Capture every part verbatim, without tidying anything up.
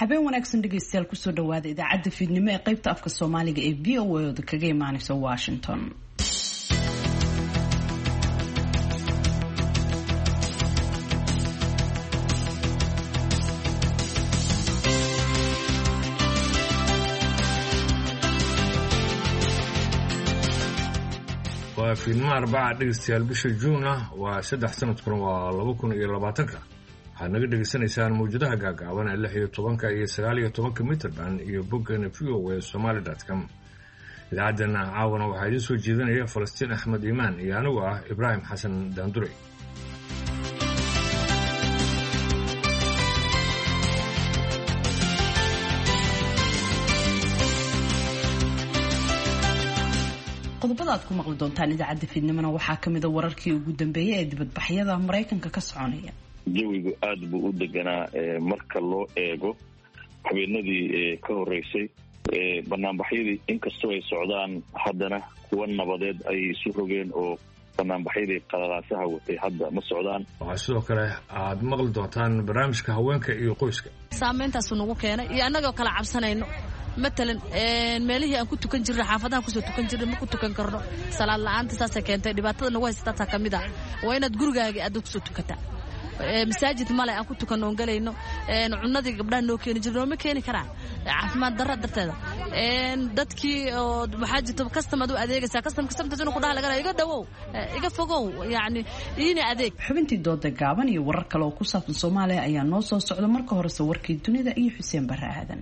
habeen wanaagsan dhegeystayaal kusoo dhawaada idaacadda fiidnimo ee qaybta afka Soomaaliga ee V O A oo kaga imaanaysa Washington. waa fiidnimo arbaca dhegeystayaal bisha Juun ah waa saddex sanadkuna waa laba kun iyo labaatan waxaad naga dhegeysanaysaan mawjadaha gaagaaban ee lix iyo tobanka iyo sagaal iyo tobanka mitirban iyo boggeena v o a somali dot com. idaacadana caawana waxaa idiin soo jeedinaya Falastiin Axmed Iimaan iyo anigu ah Ibraahim Xasan Daandure. qodobada aad ku maqli doontaan idaacadda fiidnimona waxaa ka mid ah wararkii ugu dambeeyay ee dibadbaxyada Mareykanka ka soconaya. jawigu aad buu u deganaa marka loo eego habeenadii ka horeysay banaanbaxyadii inkastoo ay socdaan haddana kuwa nabadeed ay isu rogeen oo banaanbaxyadii qalalaasaha watay hadda ma socdaan. waxaa sidoo kale aad maqli doontaan barnaamijka haweenka iyo qoyska. saameyntaasu nagu keenay iyo annagoo kala cabsanayno matalan meelihii aan ku tukan jirnay xaafadaha kusoo tukan jirnay ma ku tukan karno salaad la'aanta saasay keentay dhibaatada nagu haysataa ka mid ah waa inaad gurigaaga aad ku soo tukataa masaajid male aan ku tukanno on galayno cunadii gabdhaha noo keeni jirnay ma keeni karaan caafimaad darra darteeda dadkii oo waxaa jirta kastamad u adeegaysaa kastam kastamtaas inuu ku dhaha laga iga dhawow iga fogow yacni iina adeeg. xubintii dooda gaaban iyo warar kale oo ku saabsan Soomaaliya ayaa noo soo socda marka horese warkii dunida iyo Xuseen Barre Aadan.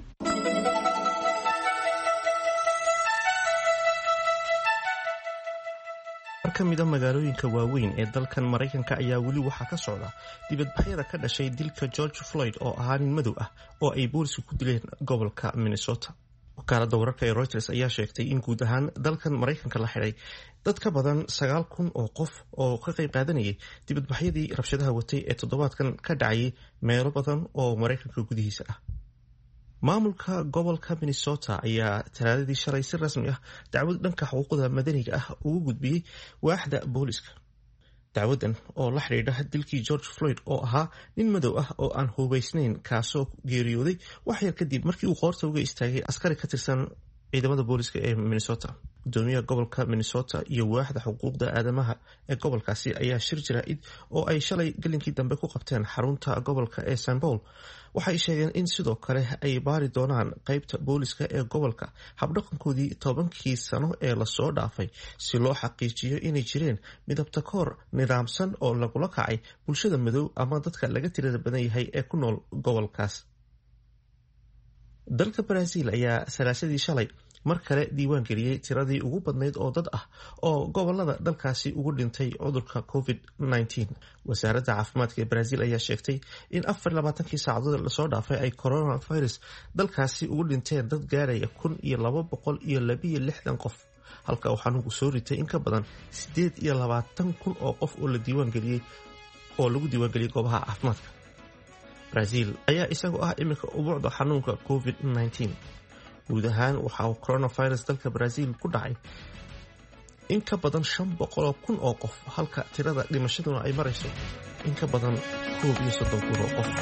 kamida magaalooyinka waaweyn ee dalkan Mareykanka ayaa weli waxaa ka socda dibadbaxyada ka dhashay dilka George Floyd oo ahaa nin madow ah oo ay boolisku ku dileen gobolka Minnesota. wakaaladda wararka ee Reuters ayaa sheegtay in guud ahaan dalkan Mareykanka la xiray dad ka badan sagaal kun oo qof oo ka qayb qaadanayay dibadbaxyadii rabshadaha watay ee toddobaadkan ka dhacayay meelo badan oo Mareykanka gudihiisa ah. maamulka gobolka Minnesota ayaa talaadadii shalay si rasmi ah dacwad dhanka xuquuqda madaniga ah ugu gudbiyay waaxda booliska. dacwadan oo la xiriirta dilkii George Floyd oo ahaa nin madow ah oo aan hubaysnayn kaasoo geeriyooday wax yar kadib markii uu qoorta uga istaagay askari ka tirsan ciidamada booliska ee Minnesota. gudoomiyaha gobolka Minnesota iyo waaxda xuquuqda aadamaha ee gobolkaasi ayaa shir jaraa'id oo ay shalay galinkii dambe ku qabteen xarunta gobolka ee Saint Paul waxay sheegeen in sidoo kale ay baari doonaan qaybta booliska ee gobolka habdhaqankoodii tobankii sano ee lasoo dhaafay si loo xaqiijiyo inay jireen midabta koor nidaamsan oo lagula kacay bulshada madow ama dadka laga tirada badan yahay ee ku nool gobolkaas. dalka Brazil ayaa salaasadii shalay mar kale diiwaan geliyay tiradii ugu badnayd oo dad ah oo gobolada dalkaasi ugu dhintay cudurka covid nineteen. wasaaradda caafimaadka ee Brazil ayaa sheegtay in afar iyo labaatankii saacadood lasoo dhaafay ay coronavirus dalkaasi ugu dhinteen dad gaaraya kun iyo laba boqol iyo laba iyo lixdan qof halka uu xanuunku soo ritay in ka badan sideed iyo labaatan kun oo qof oo la diiwaan geliyay oo lagu diiwaan geliyay goobaha caafimaadka. Brazil ayaa isagu ah iminka ubuucda xanuunka covid nineteen. guud ahaan waxa uu coronavirus dalka Brazil ku dhacay in ka badan shan boqol oo kun oo qof halka tirada dhimashaduna ay marayso in ka badan koob iyo soddon kun oo qof.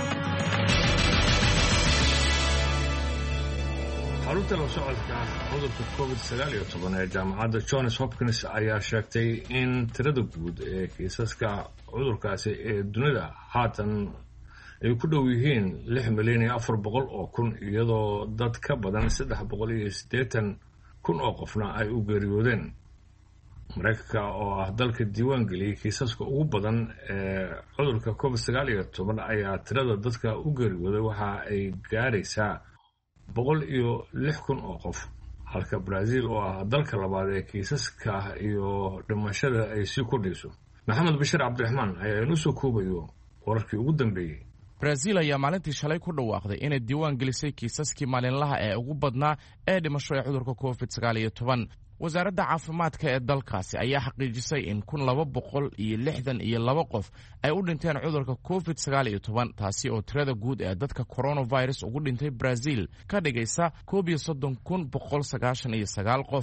xarunta la socodka cudurka covid sagaal iyo toban ee jaamacadda Johns Hopkins ayaa sheegtay in tirada guud ee kiisaska cudurkaasi ee dunida haatan ay ku dhow yihiin lix milyan iyo afar boqol oo kun iyadoo dad ka badan saddex boqol iyo siddeetan kun oo qofna ay u geeriyoodeen. Mareykanka oo ah dalka diiwaan geliyay kiisaska ugu badan ee cudurka covid sagaal iyo toban ayaa tirada dadka u geeriyooday waxa ay gaaraysaa boqol iyo lix kun oo qof halka Brazil oo ah dalka labaad ee kiisaska iyo dhimashada ay sii kordhayso. Maxamed Bashir Cabdiraxmaan ayaa inoo soo koobayo wararkii ugu dambeeyay. Brazil ayaa maalintii shalay ku dhawaaqday inay diiwaan gelisay kiisaskii maalinlaha ee ugu badnaa ee dhimasho ee cudurka covid sagaal iyo toban. wasaaradda caafimaadka ee dalkaasi ayaa xaqiijisay in kun laba boqol iyo lixdan iyo laba qof ay u dhinteen cudurka covid sagaal iyo toban taasi oo tirada guud ee dadka coronavirus ugu dhintay Brazil ka dhigaysa koob iyo soddon kun boqol sagaashan iyo sagaal qof.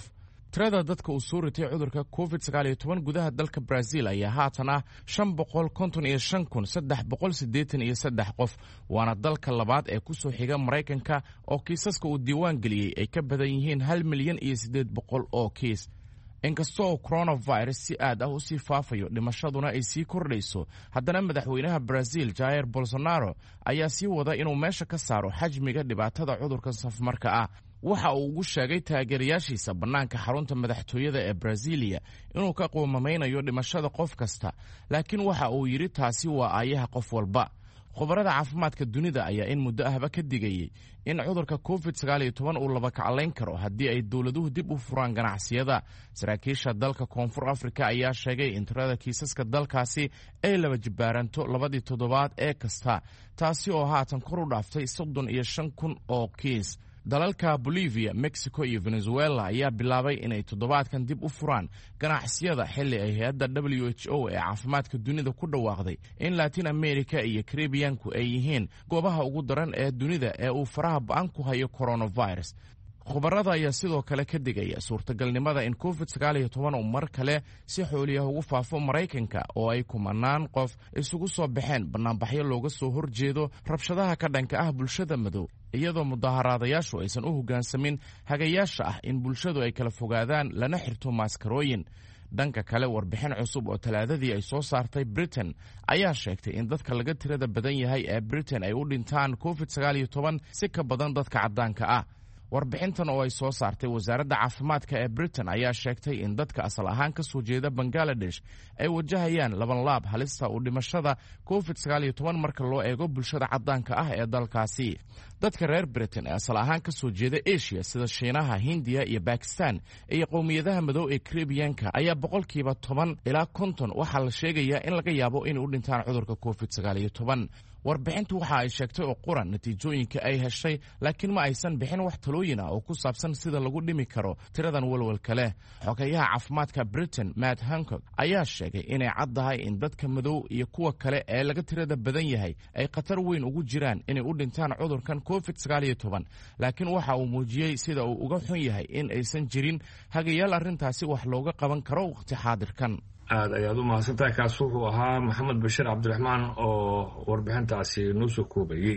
tirada dadka uu soo ritay cudurka covid sagaal iyo toban gudaha dalka Brazil ayaa haatan ah shan boqol konton iyo shan kun saddex boqol siddeetan iyo saddex qof waana dalka labaad ee ku soo xiga Mareykanka oo kiisaska uu diiwaan geliyay ay ka badan yihiin hal milyan iyo siddeed boqol oo kiis. inkastoo coronavirus si aad ah u sii faafayo dhimashaduna ay sii kordhayso haddana madaxweynaha Brazil Jair Bolsonaro ayaa sii wada inuu meesha ka saaro xajmiga dhibaatada cudurka safmarka ah. waxa uu ugu sheegay taageerayaashiisa bannaanka xarunta madaxtooyada ee Brasilia inuu ka qoomameynayo dhimashada qof kasta, laakiin waxa uu yidhi taasi waa aayaha qof walba. khubarada caafimaadka dunida ayaa in muddo ahba ka digayay in cudurka covid sagaal iyo toban uu laba kaclayn karo haddii ay dowladuhu dib u furaan ganacsiyada. saraakiisha dalka koonfur afrika ayaa sheegay in tirada kiisaska dalkaasi ay laba jibaaranto labadii toddobaad ee kasta, taasi oo haatan kor u dhaaftay soddon iyo shan kun oo kiis. dalalka Bolivia, Mexico iyo Venezuela ayaa bilaabay inay toddobaadkan dib u furaan ganacsiyada xilli ay hay'adda W H O ee caafimaadka dunida ku dhawaaqday in Latin America iyo Caribbean-ku ay yihiin goobaha ugu daran ee dunida ee uu faraha ba'an ku hayo coronavirus. khubarada ayaa sidoo kale ka digaya suurtagalnimada in covid sagaal iyo toban uu mar kale si xooliya ugu faafo Mareykanka oo ay kumanaan qof isugu soo baxeen bannaanbaxyo looga soo horjeedo rabshadaha ka dhanka ah bulshada madow, iyadoo mudaharaadayaashu aysan u hoggaansamin hagayaasha ah in bulshadu ay kala fogaadaan lana xirto maaskarooyin. dhanka kale warbixin cusub oo talaadadii ay soo saartay Britain ayaa sheegtay in dadka laga tirada badan yahay ee Britain ay u dhintaan covid sagaal iyo toban si ka badan dadka caddaanka ah. warbixintan oo ay soo saartay wasaaradda caafimaadka ee Britain ayaa sheegtay in dadka asal ahaan ka soo jeeda Bangladesh ay wajahayaan laban laab halista u dhimashada covid sagaal iyo toban marka loo eego bulshada caddaanka ah ee dalkaasi. dadka reer Britain ee asal ahaan ka soo jeeda Asia sida Shiinaha, Hindiya iyo Pakistan iyo qowmiyadaha madow ee Caribbean-ka ayaa boqolkiiba toban ilaa konton waxaa la sheegayaa in laga yaabo inay u dhintaan cudurka covid sagaal iyo toban. warbixintu waxa ay sheegtay oo quran natiijooyinka ay heshay, laakiin ma aysan bixin wax talooyin ah oo ku saabsan sida lagu dhimi karo tiradan walwalka leh. xogayaha caafimaadka Britain Matt Hancock ayaa sheegay inay caddahay in dadka madow iyo kuwa kale ee laga tirada badan yahay ay khatar weyn ugu jiraan inay u dhintaan cudurkan covid sagaal iyo toban, laakiin waxa uu muujiyey sida uu uga xun yahay in aysan jirin hagayaal arrintaasi wax looga qaban karo waqti xaadirkan. aad ayaad u mahadsantahay. kaas wuxuu ahaa maxamed bashiir cabdiraxmaan oo warbixintaasi noo soo koobayey.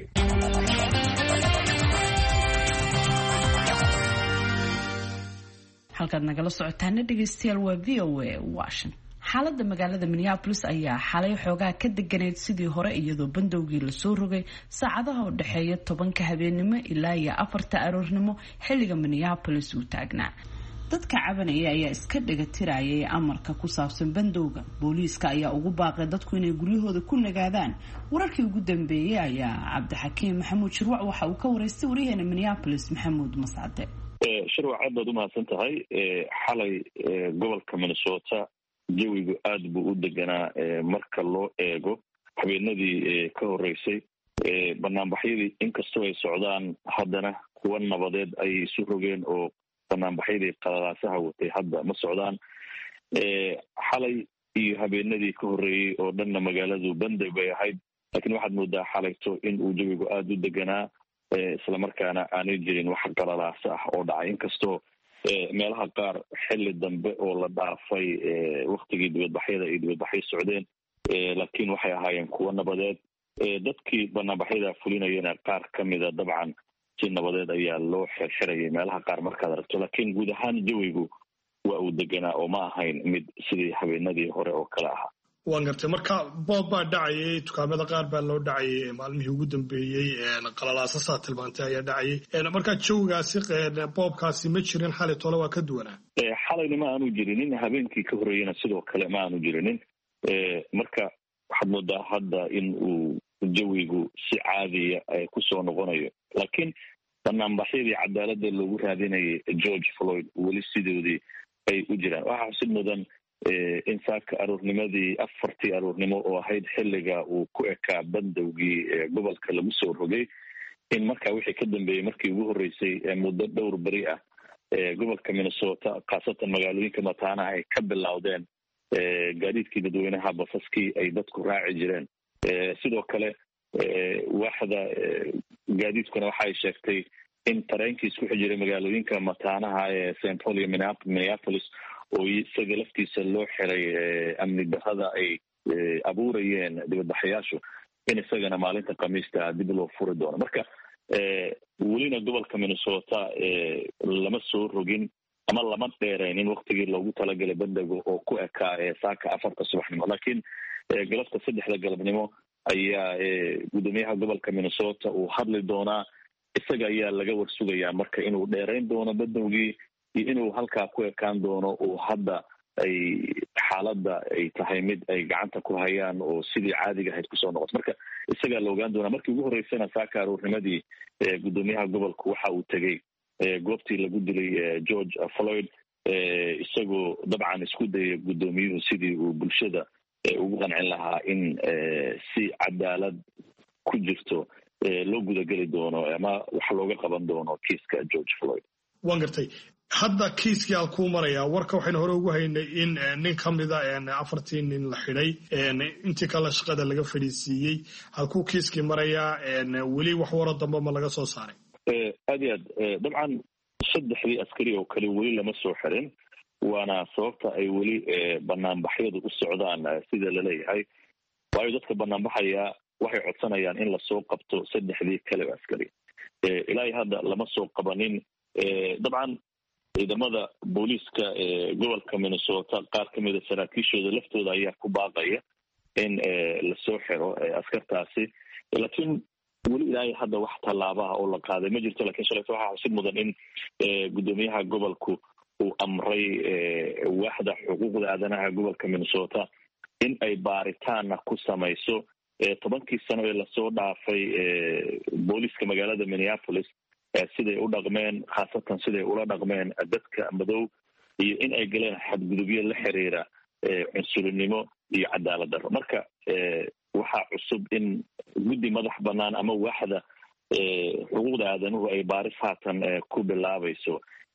halkaad nagala socotaana dhegeystayaal waa v o a Washington. xaaladda magaalada Minneapolis ayaa xalay xoogaa ka deganeed sidii hore iyadoo bandowgii lasoo rogay saacadaha u dhexeeya tobanka habeenimo ilaa iyo afarta aroornimo xilliga Minneapolis uu taagnaa. dadka cabanaya ayaa iska dhiga tirayay amarka ku saabsan bandowga. booliiska ayaa ugu baaqay dadku inay guryahooda ku nagaadaan. wararkii ugu dambeeyay ayaa cabdixakiim maxamuud shirwac waxa uu ka waraystay waryaheena Minneapolis Maxamuud Mascade. shirwac aad baad u mahadsan tahay. xalay gobolka Minnesota jawigu aad buu u deganaa marka loo eego habeenadii ka horeysay. banaanbaxyadii inkastoo ay socdaan haddana kuwa nabadeed ay isu rogeen oo banaanbaxyadii qalalaasaha watay hadda ma socdaan. xalay iyo habeenadii ka horreeyey oo dhanna magaaladu banday bay ahayd, laakiin waxaad moodaa xalayto in uu jawigu aada u deganaa islamarkaana aanay jirin wax qalalaasa ah oo dhacay, inkastoo meelaha qaar xilli dambe oo la dhaafay waktigii dibadbaxyada ay dibadbaxyo socdeen, laakiin waxay ahaayeen kuwo nabadeed. dadkii banaanbaxyada fulinayana qaar ka mida dabcan si nabadeed ayaa loo xirxirayay meelaha qaar markaad aragto, laakiin guud ahaan jawigu waa uu deganaa oo ma ahayn mid sidii habeenadii hore oo kale ahaa. waan gartay. marka boob baa dhacayay, dukaamada qaar baa loo dhacayay maalmihii ugu dambeeyey, qalalaasasaa tilmaantay ayaa dhacayay. marka jawigaasi boobkaasi ma jirin xalay tole waa ka duwanaa? xalayna ma aanu jirinin, habeenkii ka horreeyana sidoo kale ma aanu jirinin. marka waxaad moodaa hadda in uu jawigu si caadiya kusoo noqonayo, laakiin banaanbaxyadii cadaaladda loogu raadinayay George Floyd weli sidoodii ay u jiraan. waxaa xusid mudan in saaka aroornimadii afartii aroornimo oo ahayd xilliga uu ku ekaa bandowgii gobolka lagu soo rogay, in markaa wixii ka dambeeyey markii ugu horreysay muddo dhowr beri ah gobolka Minnesota khaasatan magaalooyinka mataanaha ay ka bilowdeen gaadiidkii dadweynaha basaskii ay dadku raaci jireen. sidoo kale waaxda gaadiidkuna waxay sheegtay in tareenkii isku xijiray magaalooyinka mataanaha ee saint paul iyo minneapolis oo isaga laftiisa loo xiray amni darrada ay abuurayeen dibadbaxayaashu in isagana maalinta khamiista dib loo furi doono. marka welina gobolka minnesota lama soo rogin ama lama dheeraynin waktigii loogu talagalay bandowga oo ku ekaa saaka afarta subaxnimo, laakiin galabta saddexda galabnimo ayaa gudoomiyaha gobolka minnesota uu hadli doonaa. isaga ayaa laga warsugayaa marka inuu dheerayn doono bandowgii iyo inuu halkaa ku ekaan doono oo hadda ay xaaladda ay tahay mid ay gacanta ku hayaan oo sidii caadiga ahayd kusoo noqoto. marka isagaa la ogaan doonaa. markii ugu horreysana saaka aroornimadii gudoomiyaha gobolku waxa uu tegey goobtii lagu dilay george floyd isagoo dabcan isku dayay gudoomiyuhu sidii uu bulshada ugu qancin lahaa in si cadaalad ku jirto loo gudageli doono ama wax looga qaban doono kiiska george floyd. waan gartay. hadda kiiskii aan kuu marayaa warka waxaynu hore ugu haynay in nin ka mida afartii nin la xidhay, intii kale shaqada laga fadhiisiiyey. halkuu kiiskii marayaa? weli wax waro dambe ma laga soo saaray? aad iyo aad dabcan saddexdii askari oo kale weli lama soo xirin, waana sababta ay weli banaanbaxyadu u socdaan sida laleeyahay. waayo dadka banaanbaxaya waxay codsanayaan in lasoo qabto saddexdii kale oo askari. ilaa hadda lama soo qabanin. dabcan ciidamada booliiska gobolka minnesota qaar ka mida saraakiishooda laftooda ayaa ku baaqaya in lasoo xiro askartaasi, laakiin weli ilaahay hadda wax tallaabaha oo la qaaday ma jirto. lakiin shalayto waxaa xusid mudan in gudoomiyaha gobolku uu amray waaxda xuquuqda aadanaha gobolka minnesota in ay baaritaana ku samayso tobankii sano ee lasoo dhaafay booliiska magaalada minneapolis siday u dhaqmeen, khaasatan siday ula dhaqmeen dadka madow, iyo in ay galeen xadgudubyo la xiriira cunsurinimo iyo cadaalad darro. marka waxaa cusub in guddi madax banaan ama waaxda xuquuqda aadanuhu ay baaris haatan ku bilaabayso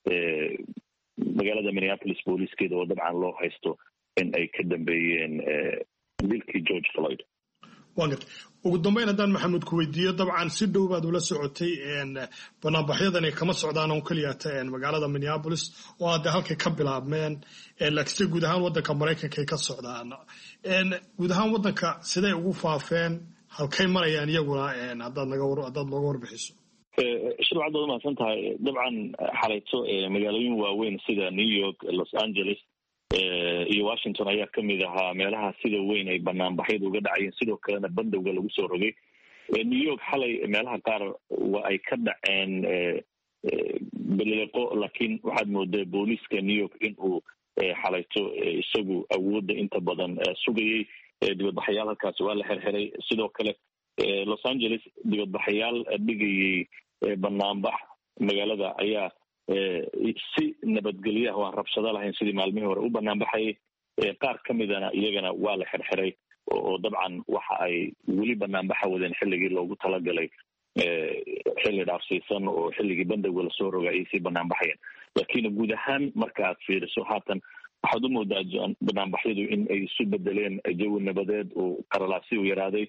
magaalada minneapolis booliiskeeda oo dabcan loo haysto in ay ka dambeeyeen dilkii george floyd. waan gartay. ugu dambeyn haddaan maxamuud ku weydiiyo, dabcan si dhow baad ula socotay banaanbaxyadani kama socdaan oo keliyata magaalada minneapolis oo hadda halkay ka bilaabmeen, laakiinse guud ahaan waddanka maraykanka ay ka socdaan. guud ahaan waddanka siday ugu faafeen, halkay marayaan iyaguna haddaad naga haddaad nooga warbixiso? shir waxaad baad umahadsan tahay. dabcan xalayto magaalooyin waaweyn sida new york, los angeles iyo washington ayaa kamid ahaa meelaha sida weyn ay banaanbaxyadu uga dhacayeen. sidoo kalena bandowga lagu soo rogay. new york xalay meelaha qaar waa ay ka dhaceen belileqo, laakiin waxaad moodaa booliiska new york in uu xalayto isagu awoodda inta badan sugayay. dibadbaxayaal halkaasi waa la xirxiray. sidoo kale los angeles dibadbaxayaal dhigayay banaanbax magaalada ayaa si nabadgelyo ah oo aan rabshado lahayn sidii maalmihii hore u banaanbaxayay. qaar ka midana iyagana waa la xirxiray oo dabcan waxa ay weli banaanbaxa wadeen xilligii loogu talagalay xilli dhaafsiisan oo xilligii bandowga lasoo roga ayay sii banaanbaxayeen. laakiin guud ahaan marka aad fiiriso haatan waxaad u moodaa banaanbaxyadu in ay isu bedeleen jawi nabadeed oo qaralaasi u yaraaday.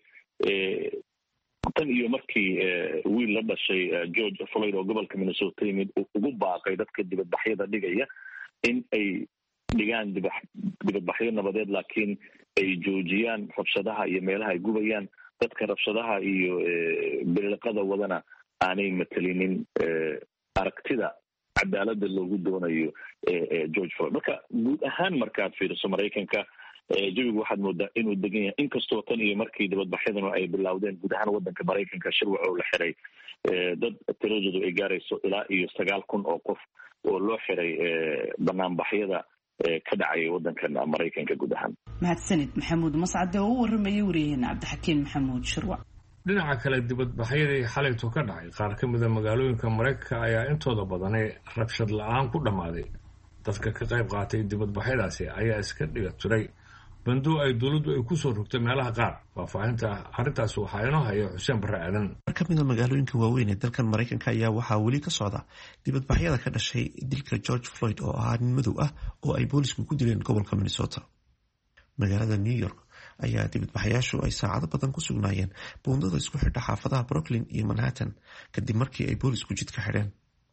tan iyo markii wiil la dhashay george floyd oo gobolka minnesota yimid ugu baaqay dadka dibadbaxyada dhigaya in ay dhigaan dibadbaxyo nabadeed, laakiin ay joojiyaan rabshadaha iyo meelaha ay gubayaan. dadka rabshadaha iyo beliqada wadana aanay matalinin aragtida cadaalada loogu doonayo george floyd. marka guud ahaan markaad fiiriso maraykanka jawigu waxaad moodaa inuu degan yahay, inkastoo tan iyo markii dibadbaxyadanu ay bilowdeen guud ahaan waddanka maraykanka shirwac oo la xiray dad tiradoodu ay gaarayso ilaa iyo sagaal kun oo qof oo loo xiray banaanbaxyada ka dhacaya waddankan maraykanka guud ahaan. mahadsanid maxamuud mascade oo u waramayay wariyaheena cabdixakiin maxamuud shirwac. dhinaca kale dibadbaxyadii xalayto ka dhacay qaar ka mida magaalooyinka maraykanka ayaa intooda badani rabshad la-aan ku dhammaaday. dadka ka qayb qaatay dibadbaxyadaasi ayaa iska dhiga tiray bandow ay dowladdu ay kusoo rogtay meelaha qaar. faahfaahinta arrintaas waxaa inoo haya xuseen barre aadan. qaar ka mida magaalooyinka waaweyn ee dalkan maraykanka ayaa waxaa weli ka socda dibadbaxyada ka dhashay dilka george floyd oo ahaa nin madow ah oo ay boolisku ku dileen gobolka minnesota. magaalada new york ayaa dibadbaxayaashu ay saacado badan ku sugnaayeen buundada isku xidha xaafadaha brooklyn iyo manhattan kadib markii ay boolisku jidka xidheen.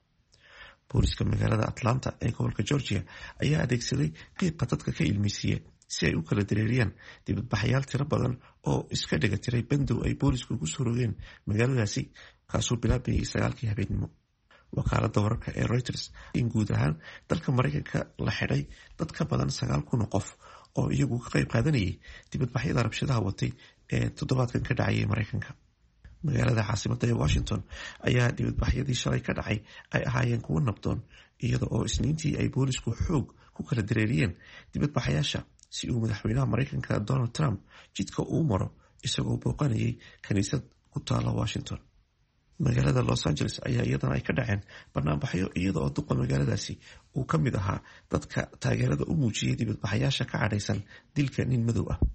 booliska magaalada atlanta ee gobolka georgia ayaa adeegsaday qiiqa dadka ka ilmeysiiya si ay u kala dareeriyaan dibadbaxayaal tiro badan oo iska dhiga tiray bandow ay boolisku ugu soo rogeen magaaladaasi kaasoo bilaabayay sagaalkii habeenimo. wakaalada wararka ee reuters in guud ahaan dalka maraykanka la xidhay dad ka badan sagaal kun oo qof oo iyagu ka qayb qaadanayay dibadbaxyada rabshadaha watay ee toddobaadkan ka dhacayay maraykanka. magaalada caasimada ee washington ayaa dibadbaxyadii shalay ka dhacay ay ahaayeen kuwo nabdoon iyada oo isniintii ay boolisku xoog ku kala dareeriyeen dibadbaxayaasha si uu madaxweynaha maraykanka donald trump jidka uu maro isagoo booqanayay kaniisad ku taala washington. magaalada los angeles ayaa iyadana ay ka dhaceen banaanbaxyo iyada oo duqa magaaladaasi uu ka mid ahaa dadka taageerada u muujiyay dibadbaxayaasha ka cadhaysan dilka nin madow ah.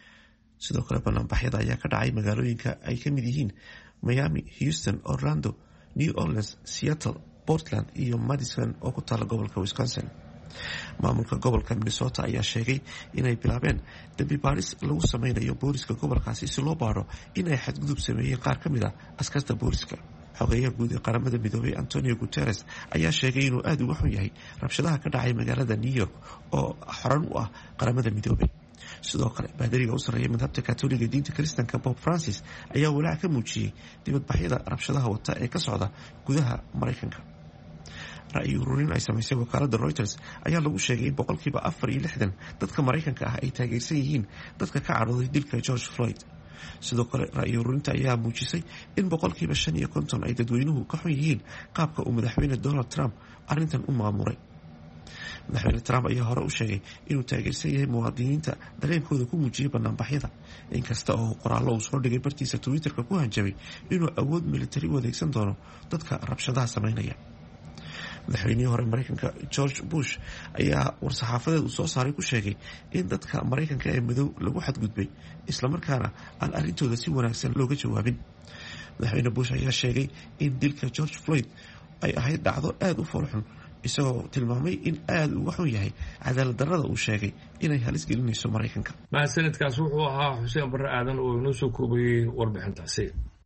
sidoo kale banaanbaxyada ayaa ka dhacay magaalooyinka ay ka mid yihiin miami, houston, orlando, new orleans, seattle, portland iyo madison oo ku taala gobolka wisconsin. maamulka gobolka minnesota ayaa sheegay inay bilaabeen dambi baaris lagu sameynayo booliska gobolkaasi si loo baaro inay xadgudub sameeyeen qaar ka mid a askarta booliska. xogeyaha guud ee qaramada midoobay antonio guterres ayaa sheegay inuu aada uga xun yahay rabshadaha ka dhacay magaalada new york oo xoran u ah qaramada midoobay. sidoo kale baadariga u sarreeya madhabta katoliga diinta kristanka bob francis ayaa walaac ka muujiyey dibadbaxyada rabshadaha wata ee ka socda gudaha maraykanka. ra-yi ururin ay samaysay wakaalada reuters ayaa lagu sheegay in boqolkiiba afar iyo lixdan dadka maraykanka ah ay taageersan yihiin dadka ka cadhooday dilka george floyd. sidoo kale ra-yi ururinta ayaa muujisay in boqolkiiba shan iyo konton ay dadweynuhu ka xun yihiin qaabka uu madaxweyne donald trump arrintan u maamuray. madaxweyne trump ayaa hore u sheegay inuu taageersan yahay muwaadiniinta dareenkooda ku muujiyay banaanbaxyada inkasta oo qoraallo uu soo dhigay bartiisa twitterka ku hanjabay inuu awood militari u adeegsan doono dadka rabshadaha sameynaya. madaxweynihii hore maraykanka george bush ayaa war-saxaafadeed uu soo saaray ku sheegay in dadka maraykanka ee madow lagu xadgudbay islamarkaana aan arrintooda si wanaagsan looga jawaabin. madaxweyne bush ayaa sheegay in dilka george floyd ay ahayd dhacdo aada u foolxun isagoo tilmaamay in aada uga xun yahay cadaalad darrada uu sheegay inay halis gelinayso maraykanka. mahadsanidkaas wuxuu ahaa xuseen barre aadan oo inoo soo koobayey warbixintaasi.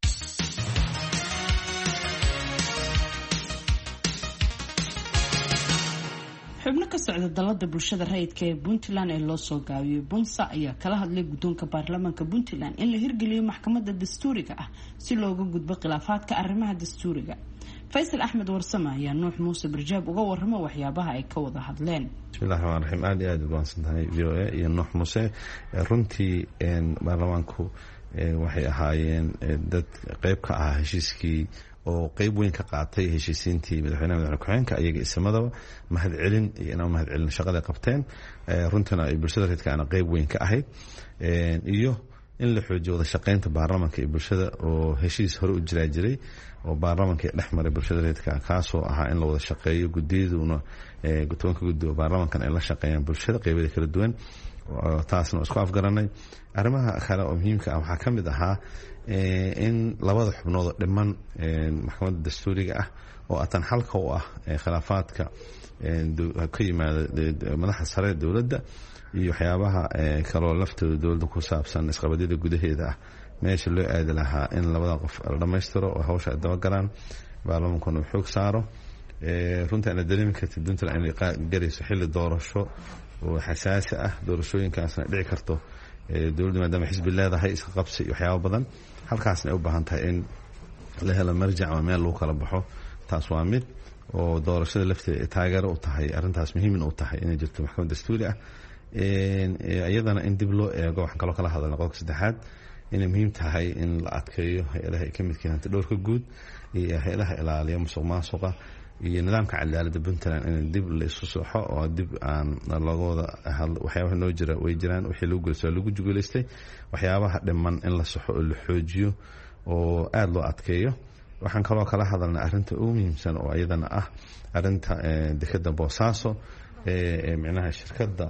xubno ka socda dalada bulshada rayidka ee puntland ee loo soo gaabiyey bunsa ayaa kala hadlay guddoonka baarlamaanka puntland in la hirgeliyo maxkamadda dastuuriga ah si looga gudbo khilaafaadka arrimaha dastuuriga. faysal axmed warsame ayaa nuux muuse barjaab uga waramo waxyaabaha ay ka wada hadleen. bismillahi raxmaan raxiim aada iyo aada ubahansan tahay v o a iyo nuux muuse. runtii baarlamaanku waxay ahaayeen dad qeyb ka ahaa heshiiskii oo qeyb weyn ka qaatay heshiisiintii madaxweynaha madaxweyne ku-xigeenka iyaga isamadaba mahad celin iyo inaan mahad celin shaqada qabteen. runtiina ay bulshada reedka ana qeyb weyn ka ahayd iyo in la xoojiyo wada shaqeynta baarlamaanka iyo bulshada oo heshiis hore u jiraa jiray oo baarlamaanka dhex maray bulshada reedka kaasoo ahaa in la wada shaqeeyo gudiyaduna tobanka guddi oo baarlamaankan ay la shaqeeyaan bulshada qeybada kala duwan. taasna waa isku afgaranay. arrimaha kale oo muhiimka ah waxaa ka mid ahaa in labada xubnood oo dhiman maxkamadda dastuuriga ah oo atan xalka u ah khilaafaadka ka yimaada madaxa sare dowladda iyo waxyaabaha kaloo laftooda dowladda ku saabsan isqabadyada gudaheeda ah meesha loo aadi lahaa in labada qof la dhammaystiro oo hawsha ay dabagalaan baarlamankuna uu xoog saaro. runtii ana dareemi kartid puntland inay garayso xilli doorasho oo xasaasi ah doorashooyinkaasna dhici karto dowladda maadaama xisbi leedahay iska qabsi iyo waxyaabo badan halkaasna ay u baahan tahay in la helo marjac ama meel lagu kala baxo. taas waa mid oo doorashada lafteeda ay taageero u tahay arrintaas muhiimna u tahay inay jirto maxkamad dastuuri ah. iyadana in dib loo eego waxaan kaloo kala hadalna qodobka saddexaad inay muhiim tahay in la adkeeyo hay-adaha ay ka midka hanti dhowrka guud iyo hay-adaha ilaaliya musuq maasuqa iyo nidaamka cadaaladda puntland in dib la isu soxo oo dib aan lagooda waxyaabaha noo jira way jiraan wixii lagu guulaysto lagu guulaystay waxyaabaha dhiman in la soxo oo la xoojiyo oo aada loo adkeeyo. waxaan kaloo kala hadalnay arrinta ugu muhiimsan oo iyadana ah arrinta dekeda boosaaso ee micnaha shirkadda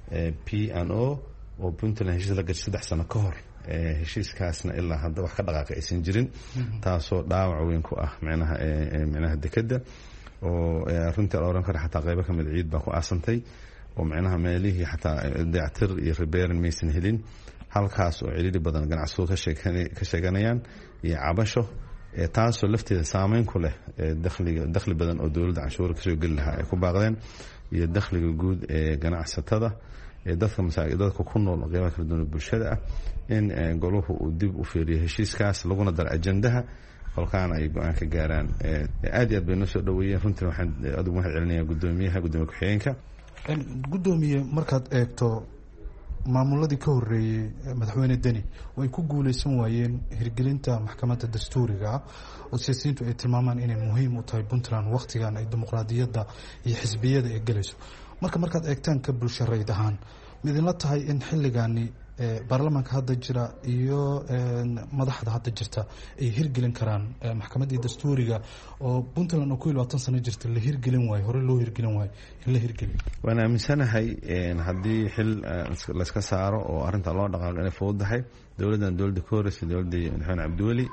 p n o oo puntland heshiis la gashay saddex sano ka hor heshiiskaasna ilaa hadda wax ka dhaqaaqa aysan jirin taasoo dhaawac weyn ku ah micnaha micnaha dekeda oo runtii la oran kara xataa qaybo ka mid ciid baa ku aasantay oo micnaha meelihii xataa dayactir iyo repairing maysan helin halkaas oo ciriiri badan ganacsigu ka sheeganayaan iyo cabasho taasoo lafteeda saameyn ku leh dakhliga dakhli badan oo dowladda canshuura kasoo geli lahaa ay ku baaqdeen iyo dakhliga guud ee ganacsatada ee dadka dadka ku nool qeybaha kala duwan bulshada ah in goluhu uu dib u fiiriyo heshiiskaas laguna daro ajandaha kolkaana ay go-aan ka gaaraan aad iyo aad bay noo soo dhaweeyeen runtii waxaan adigu mahad celinayaa guddoomiyaha guddoomiye ku-xigeenka guddoomiye markaad eegto maamuladii ka horeeyey madaxweyne deni way ku guuleysan waayeen hirgelinta maxkamadda dastuuriga oo siyaasiyiintu ay tilmaamaan inay muhiim u tahay puntland wakhtigan ay dimuqraadiyadda iyo xisbiyada ay gelayso marka markaad eegtaan ka bulsho rayd ahaan midinla tahay in xilligaani baarlamaanka hadda jira iyo madaxda hadda jirta ay hirgelin karaan maxkamaddii dastuuriga oo puntland oo ku iyo labaatan sano jirta la hirgelin waayo hore loo hirgelin waayo in la hirgeliyo waan aaminsanahay haddii xil layska saaro oo arrinta loo dhaqaaqo inay fududahay dowladdan dowladda ka horreysay dowladdii madaxweyne cabdiweli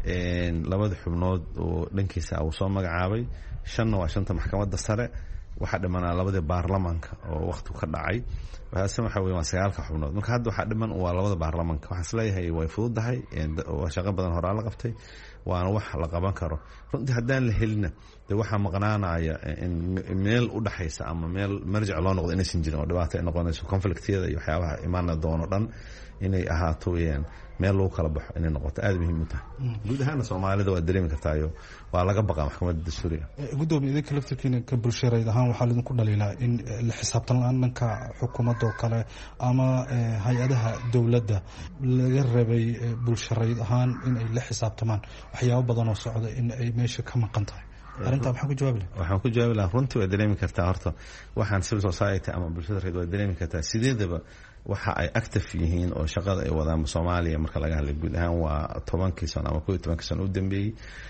labada xubnood oo dhankiisa uu soo magacaabay shanna waa shanta maxkamadda sare waxaa dhimanaa labadii baarlamaanka oo wakhtigu ka dhacay waxaase waxa wey waa sagaalka xubnood marka hadda waxaa dhiman waa labada baarlamaanka waxaan isleeyahay way fududahay waa shaqo badan horaa la qabtay waana wax la qaban karo runtii haddaan la helina dee waxaa maqnaanaya meel u dhaxaysa ama meel marjic loo noqdo inaysan jirin oo dhibaato ay noqonayso conflictyada iyo waxyaabaha imaana doono dhan inay ahaato weyaan meel lagu kala baxo inay noqoto aada muhiim u tahay guud ahaana soomaalida waa dareemi kartaayo waa laga baqaa maxkamadda dastuuriga guddoomiye idinka laftirkiina ka bulshareed ahaan waxaa laidinku dhaliilaa in la xisaabtan la-aan dhanka xukuumadda oo kale ama hay-adaha dowladda laga rabay bulshareed ahaan in ay la xisaabtamaan waxyaabo badan oo socda in ay meesha ka maqan tahay arrintaa maxaa ku jawaabi laha waxaan ku jawaabi lahaa runtii waa dareemi kartaa horta waxaan civil society ama bulshada reed waa dareemi kartaa sideedaba waxa ay active yihiin oo shaqada ay wadaan Soomaaliya marka laga hadlayo guud ahaan waa tobankii sano ama koob iyo tobankii sano u dambeeyay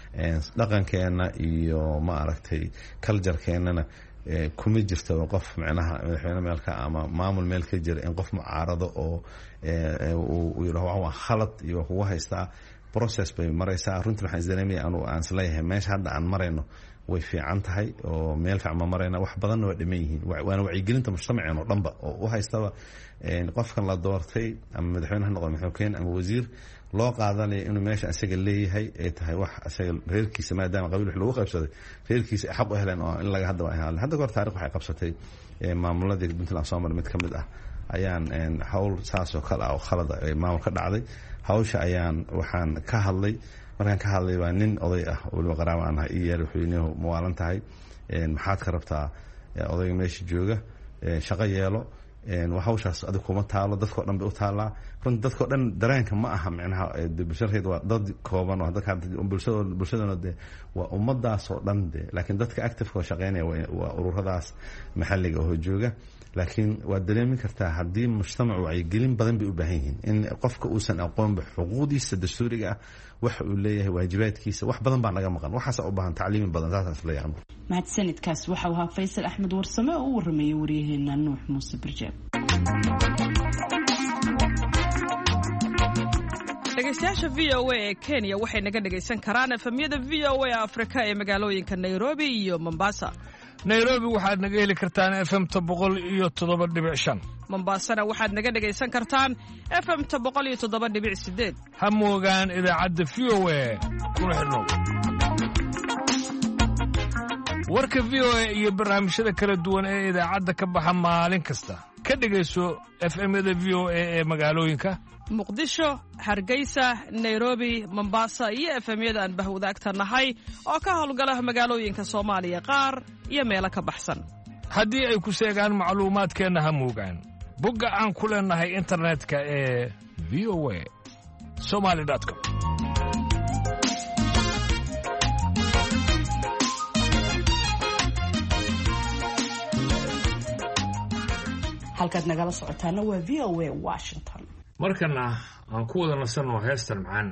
dhaqankeena iyo ma aragtay culture-keenana kuma jirto qof macnaha madaxweyne meelka ama maamul meel ka jira in qof mucaarado oo uu yiraahdo waa khalad iyo kuwa haysta process bay maraysaa runtii waxaan isdareemayaa anu aan isleeyahay meesha hadda aan marayno way fiican tahay oo meel fiican ma marayna wax badan waa dhiman yihiin waana wacyigelinta mujtamaceena oo dhanba oo u haystaba qofkan la doortay ama madaxweyne ha noqdo madaxweyne ama wasiir loo qaadanayo inuu meesha asaga leeyahay ay tahay wax asaga reerkiisa maadaama qabiil wax lagu qaybsaday reerkiisa xaq u heleen oo in laga hadda waa ahaan hadda goor taariikh waxay qabsatay maamuladii Puntland Soomaaliya mid kamid ah ayaan hawl saas oo kale ah oo khalad ah maamul ka dhacday hawsha ayaan waxaan ka hadlay markaan ka hadlay waa nin oday ah oo waliba qaraabo aan ahay iyo wuxuu muwaalan tahay maxaad ka rabtaa odayga meesha jooga shaqo yeelo hawshaas adiga kuma taalo dadkoo dhan bay u taalaa runtii dadkoo dhan dareenka ma aha micnaha bulshadeed waa dad kooban oo dadka bulshadana de waa ummadaas oo dhan de laakiin dadka active oo shaqeynaya waa ururadaas maxalliga oo jooga laakiin waa dareemi kartaa haddii mujtamacu wacyigelin badan bay u baahan yihiin in qofka uusan aqoonba xuquuqdiisa dastuuriga ah waxa uu leeyahay waajibaadkiisa wax badan baa naga maqan waxaasa u baahan tacliimi badan saas leeyahay mahadsanidkaas waxa uu ahaa Faysal Axmed Warsame oo u waramayay wariyaheena Nuux Muuse Barjaab dhegeystayaasha V O A ee Kenya waxay naga dhegeysan karaan efemyada V O A Afrika ee magaalooyinka Nairobi iyo Mombasa nairobi waxaad naga heli kartaan f m ta boqol iyo toddoba dhibic shan mombasana waxaad naga dhegaysan kartaan f m ta boqol iyo toddoba dhibic sideed ha moogaan idaacadda v o a kuna xidhnow warka v o a iyo barnaamijyada kala duwan ee idaacadda ka baxa maalin kasta ka dhegayso f m-yada v o a ee magaalooyinka muqdisho hargeysa nairobi mombasa iyo f m-yada aan bahwadaagta nahay oo ka howlgala magaalooyinka soomaaliya qaar iyo meelo ka baxsan haddii ay ku sheegaan macluumaadkeenna ha moogaan bogga aan ku leenahay internetka ee v o a somali dot com halkaad nagala socotaana waa v o a Washington markana aan ku wada nasanno heestan macaan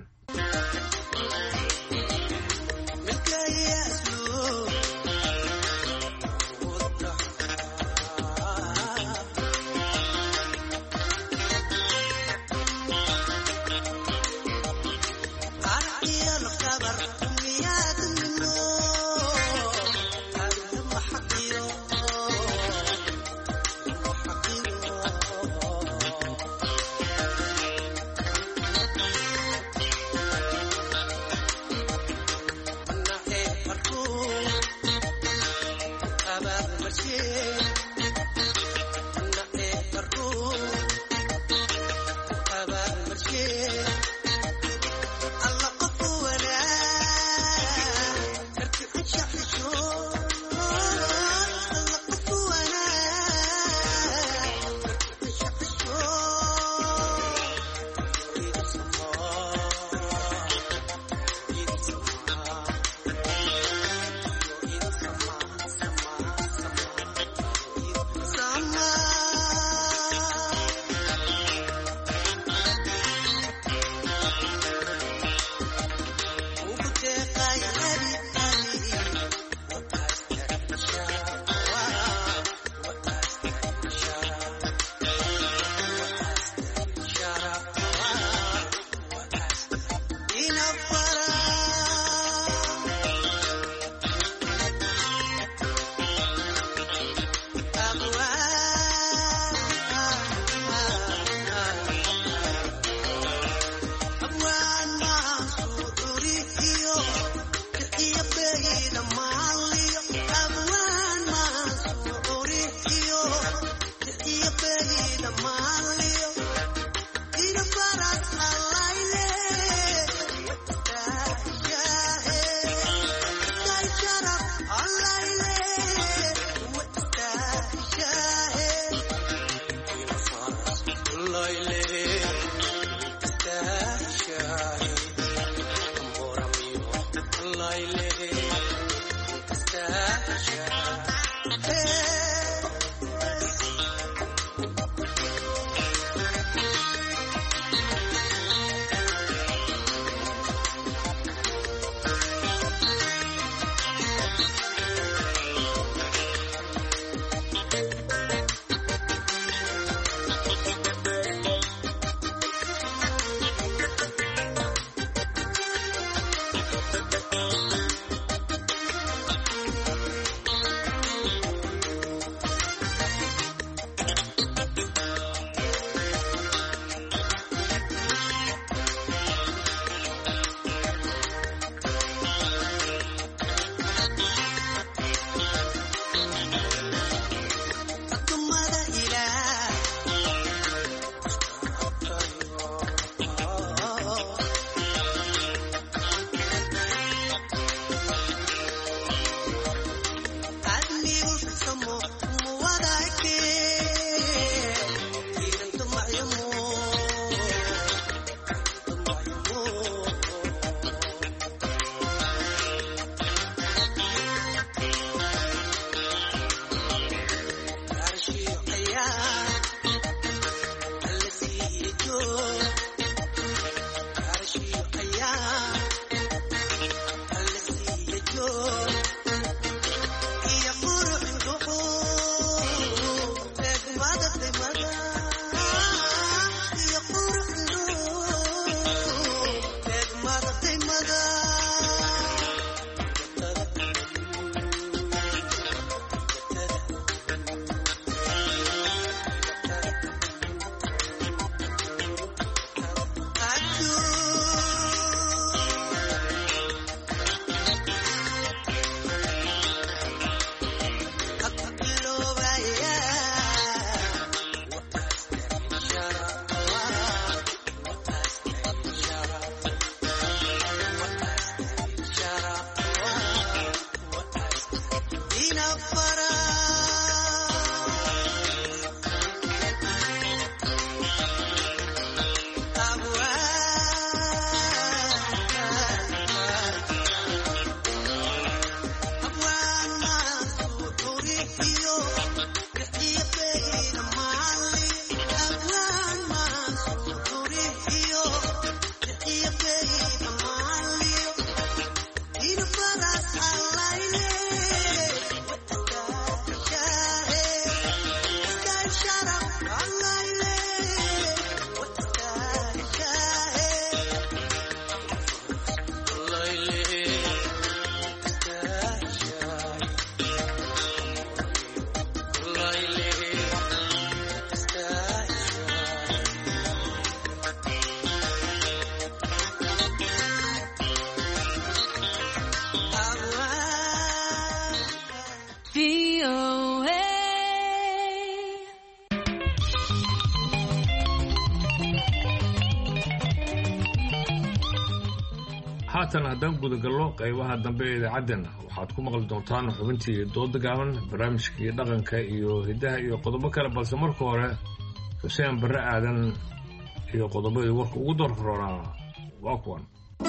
haatan haddaan gudagalno qaybaha dambe ee idaacaddeena waxaad ku maqli doontaan xubintii dooda gaaban barnaamijkii dhaqanka iyo hiddaha iyo qodobo kale balse marka hore xuseen barre aadan iyo qodobadii warka ugu doorka roonaa waa kuwan.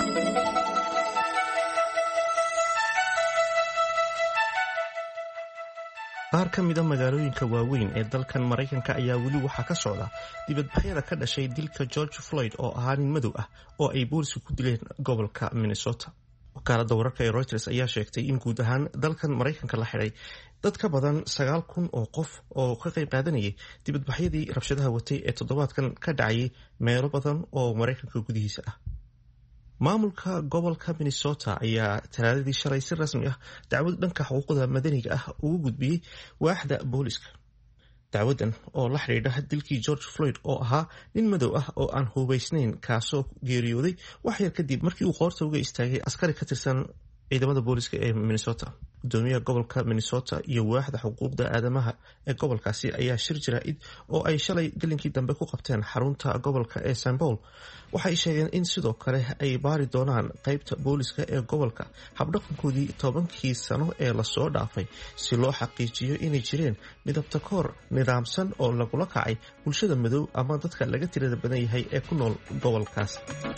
qaar ka mida magaalooyinka waaweyn ee dalkan maraykanka ayaa weli waxaa ka socda dibadbaxyada ka dhashay dilka George Floyd oo ahaa nin madow ah oo ay boolisku ku dileen gobolka Minnesota. wakaaladda wararka ee Reuters ayaa sheegtay in guud ahaan dalkan maraykanka la xiray dad ka badan sagaal kun oo qof oo ka qayb qaadanayay dibadbaxyadii rabshadaha watay ee toddobaadkan ka dhacayay meelo badan oo maraykanka gudihiisa ah. maamulka gobolka Minnesota ayaa talaadadii shalay si rasmi ah dacwad dhanka xuquuqda madaniga ah ugu gudbiyey waaxda booliska. dacwadan oo la xidhiidha dilkii George Floyd oo ahaa nin madow ah oo aan hubaysnayn kaasoo geeriyooday wax yar kadib markii uu qoorta uga istaagay askari ka tirsan ciidamada booliska ee Minnesota. gudoomiyaha gobolka Minnesota iyo waaxda xuquuqda aadamaha ee gobolkaasi ayaa shir jaraa'id oo ay shalay galinkii dambe ku qabteen xarunta gobolka ee Saint Paul waxay sheegeen in sidoo kale ay baari doonaan qaybta booliska ee gobolka habdhaqankoodii tobankii sano ee lasoo dhaafay si loo xaqiijiyo inay jireen midabta koor nidaamsan oo lagula kacay bulshada madow ama dadka laga tirada badan yahay ee ku nool gobolkaas.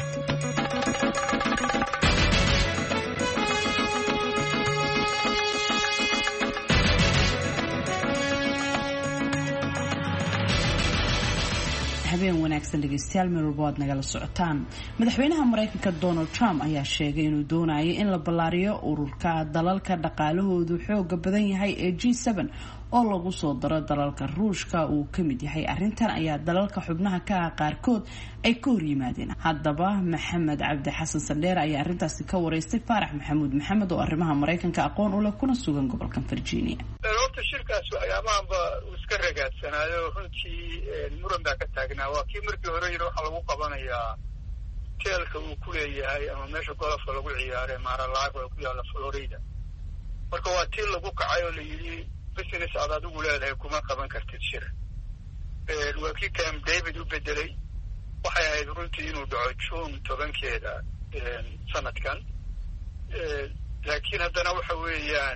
habeen wanaagsan dhegeystayaal meel walba waad nagala socotaan. madaxweynaha maraykanka Donald Trump ayaa sheegay inuu doonayo in la ballaariyo ururka dalalka dhaqaalahoodu xooga badan yahay ee G seven oo lagu soo daro dalalka Ruushka uu ka mid yahay. arrintan ayaa dalalka xubnaha ka ah qaarkood ay ka hor yimaadeen. haddaba Maxamed Cabdi Xasan Sandheer ayaa arrintaasi ka wareystay Faarax Maxamuud Maxamed oo arrimaha maraykanka aqoon u leh kuna sugan gobolka Virginia. horta shirkaas ayaamaanba uu iska ragaadsanayo runtii muran baa ka taagnaa. waa kii markii hore yidhi waxaa lagu qabanayaa teelka uu ku leeyahay ama meesha golofka lagu ciyaaray Mar-a-Lago ee ku yaalla Florida. marka waa tii lagu kacay oo la yidhi business aad adigu leedahay kuma qaban kartid shir. waa kii Camp David u bedelay. waxay ahayd runtii inuu dhaco June tobankeeda sanadkan. laakiin haddana waxa weeyaan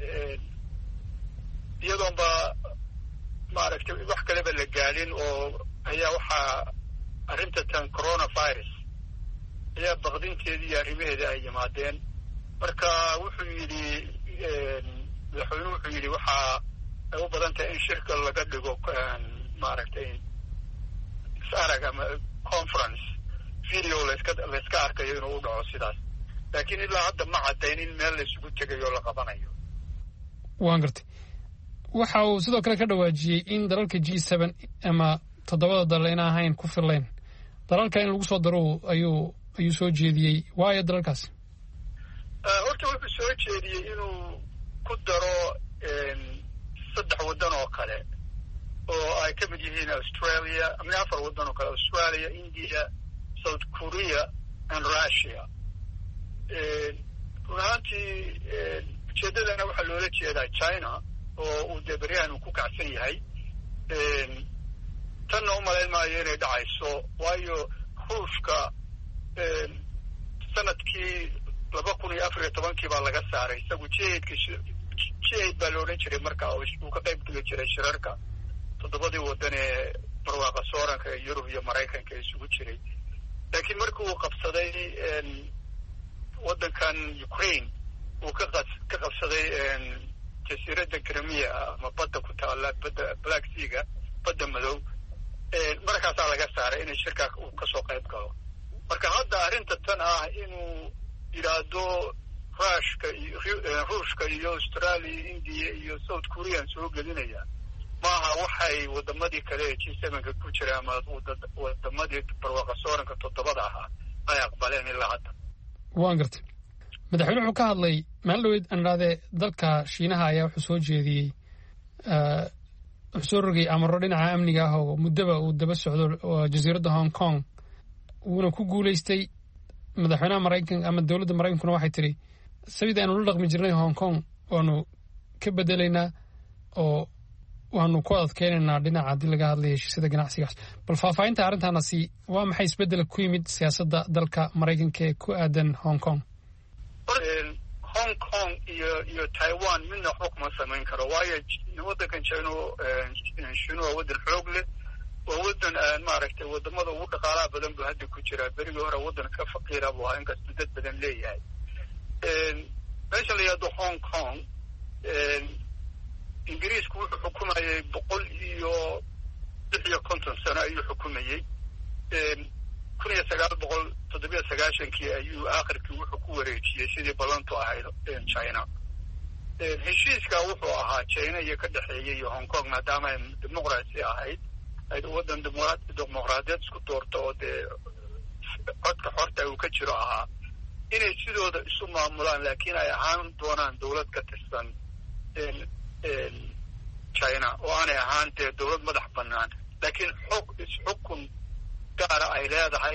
iyadoonba maaragtay wax kaleba la gaadhin oo ayaa waxaa arrinta tan coronavirus ayaa baqdinteedii iyo arrimaheeda ay yimaadeen. marka wuxuu yidhi madaxweynuhu wuxuu yidhi waxaa ay u badan tahay in shirka laga dhigo maaragtay is-arag ama conference video layska layska arkayo inuu u dhaco sidaas. laakiin ilaa hadda ma caddayn in meel laysugu tegayo la qabanayo. waan gartay. waxa uu sidoo kale ka dhawaajiyey in dalalka G seven ama toddobada dal in ahayn ku filayn dalalka in lagu soo daro ayuu ayuu soo jeediyey. waayo dalalkaas horta wuxuu soo jeediyey inuu ku daro saddex waddan oo kale oo ay ka mid yihiin Australia ama afar waddan oo kale Australia, India, South Korea and Russia. runtii ujeedadana waxaa loola jeedaa China oo uu dee beryahan uu ku kacsan yahay. tanna u malayn maayo inay dhacayso waayo ruushka sanadkii laba kun iyo afar iyo tobankii baa laga saaray isagu jihadka jihad baa la odhan jiray marka uu ka qayb geli jiray shirarka toddobadii waddan ee barwaaqa sooranka ee Yurub iyo Maraykanka isugu jiray. laakiin markii uu qabsaday waddankan Ukraine uu ka ka qabsaday jasiiradda Crimea ama badda ku taalla badda Black Sea-ga badda madow markaasaa laga saaray inay shirka uu kasoo qayb galo. marka hadda arrinta tan ah inuu yidhaahdo ruushka iyo ruushka iyo Australia, India iyo South Korea soo gelinaya maaha waxay wadamadii kale ee G seven-ka ku jira ama wadamadii barwaaqa sooranka toddobada ahaa ay aqbaleen ilaa hadda. waan gartay. madaxweyne wuxuu ka hadlay maalin dhaweyd aan idhahdee dalka Shiinaha ayaa wuxuu soo jeediyey wuxuu soo rogay amaro dhinaca amniga ah oo muddaba uu daba socdo jasiiradda Hong Kong wuuna ku guulaystay. madaxweynaha Maraykanka ama dowladda Maraykankuna waxay tiri sabida aanu la dhaqmi jirnay Hong Kong waanu ka bedelaynaa oo waanu ku adkeynaynaa dhinaca haddii laga hadlaya heshiisyada ganacsigaas bal faahfaahinta arrintaanasi waa maxay isbeddel ku yimid siyaasadda dalka maraykanka ee ku aadan hong kong hong kong iyo iyo taiwan midna waxba kuma samayn karo waayo waddankan china shinu waa waddan xoog leh waa waddan maaragtay wadamada ugu dhaqaalaha badan buu hadda ku jiraa berigii hore waddan ka faqiira buu ahaa inkastuu dad badan leeyahay meesha la yidhahdo hong kong ingiriisku wuxuu xukumayay boqol iyo lix iyo konton sano ayuu xukumayey kun iyo sagaal boqol toddobiyo sagaashankii ayuu aakhirkii wuxuu ku wareejiyey sidii ballantu ahayd china heshiiska wuxuu ahaa china iyo ka dhexeeyay iyo hong kong maadaama ay dimuqraasi ahayd ay waddan dimuqraadiyeed isku doorto oo dee codka xorta uu ka jiro ahaa inay sidooda isu maamulaan laakiin ay ahaan doonaan dawlad ka tirsan china oo aanay ahaan dee dawlad madax bannaan laakiin xog isxukun gaara ay leedahay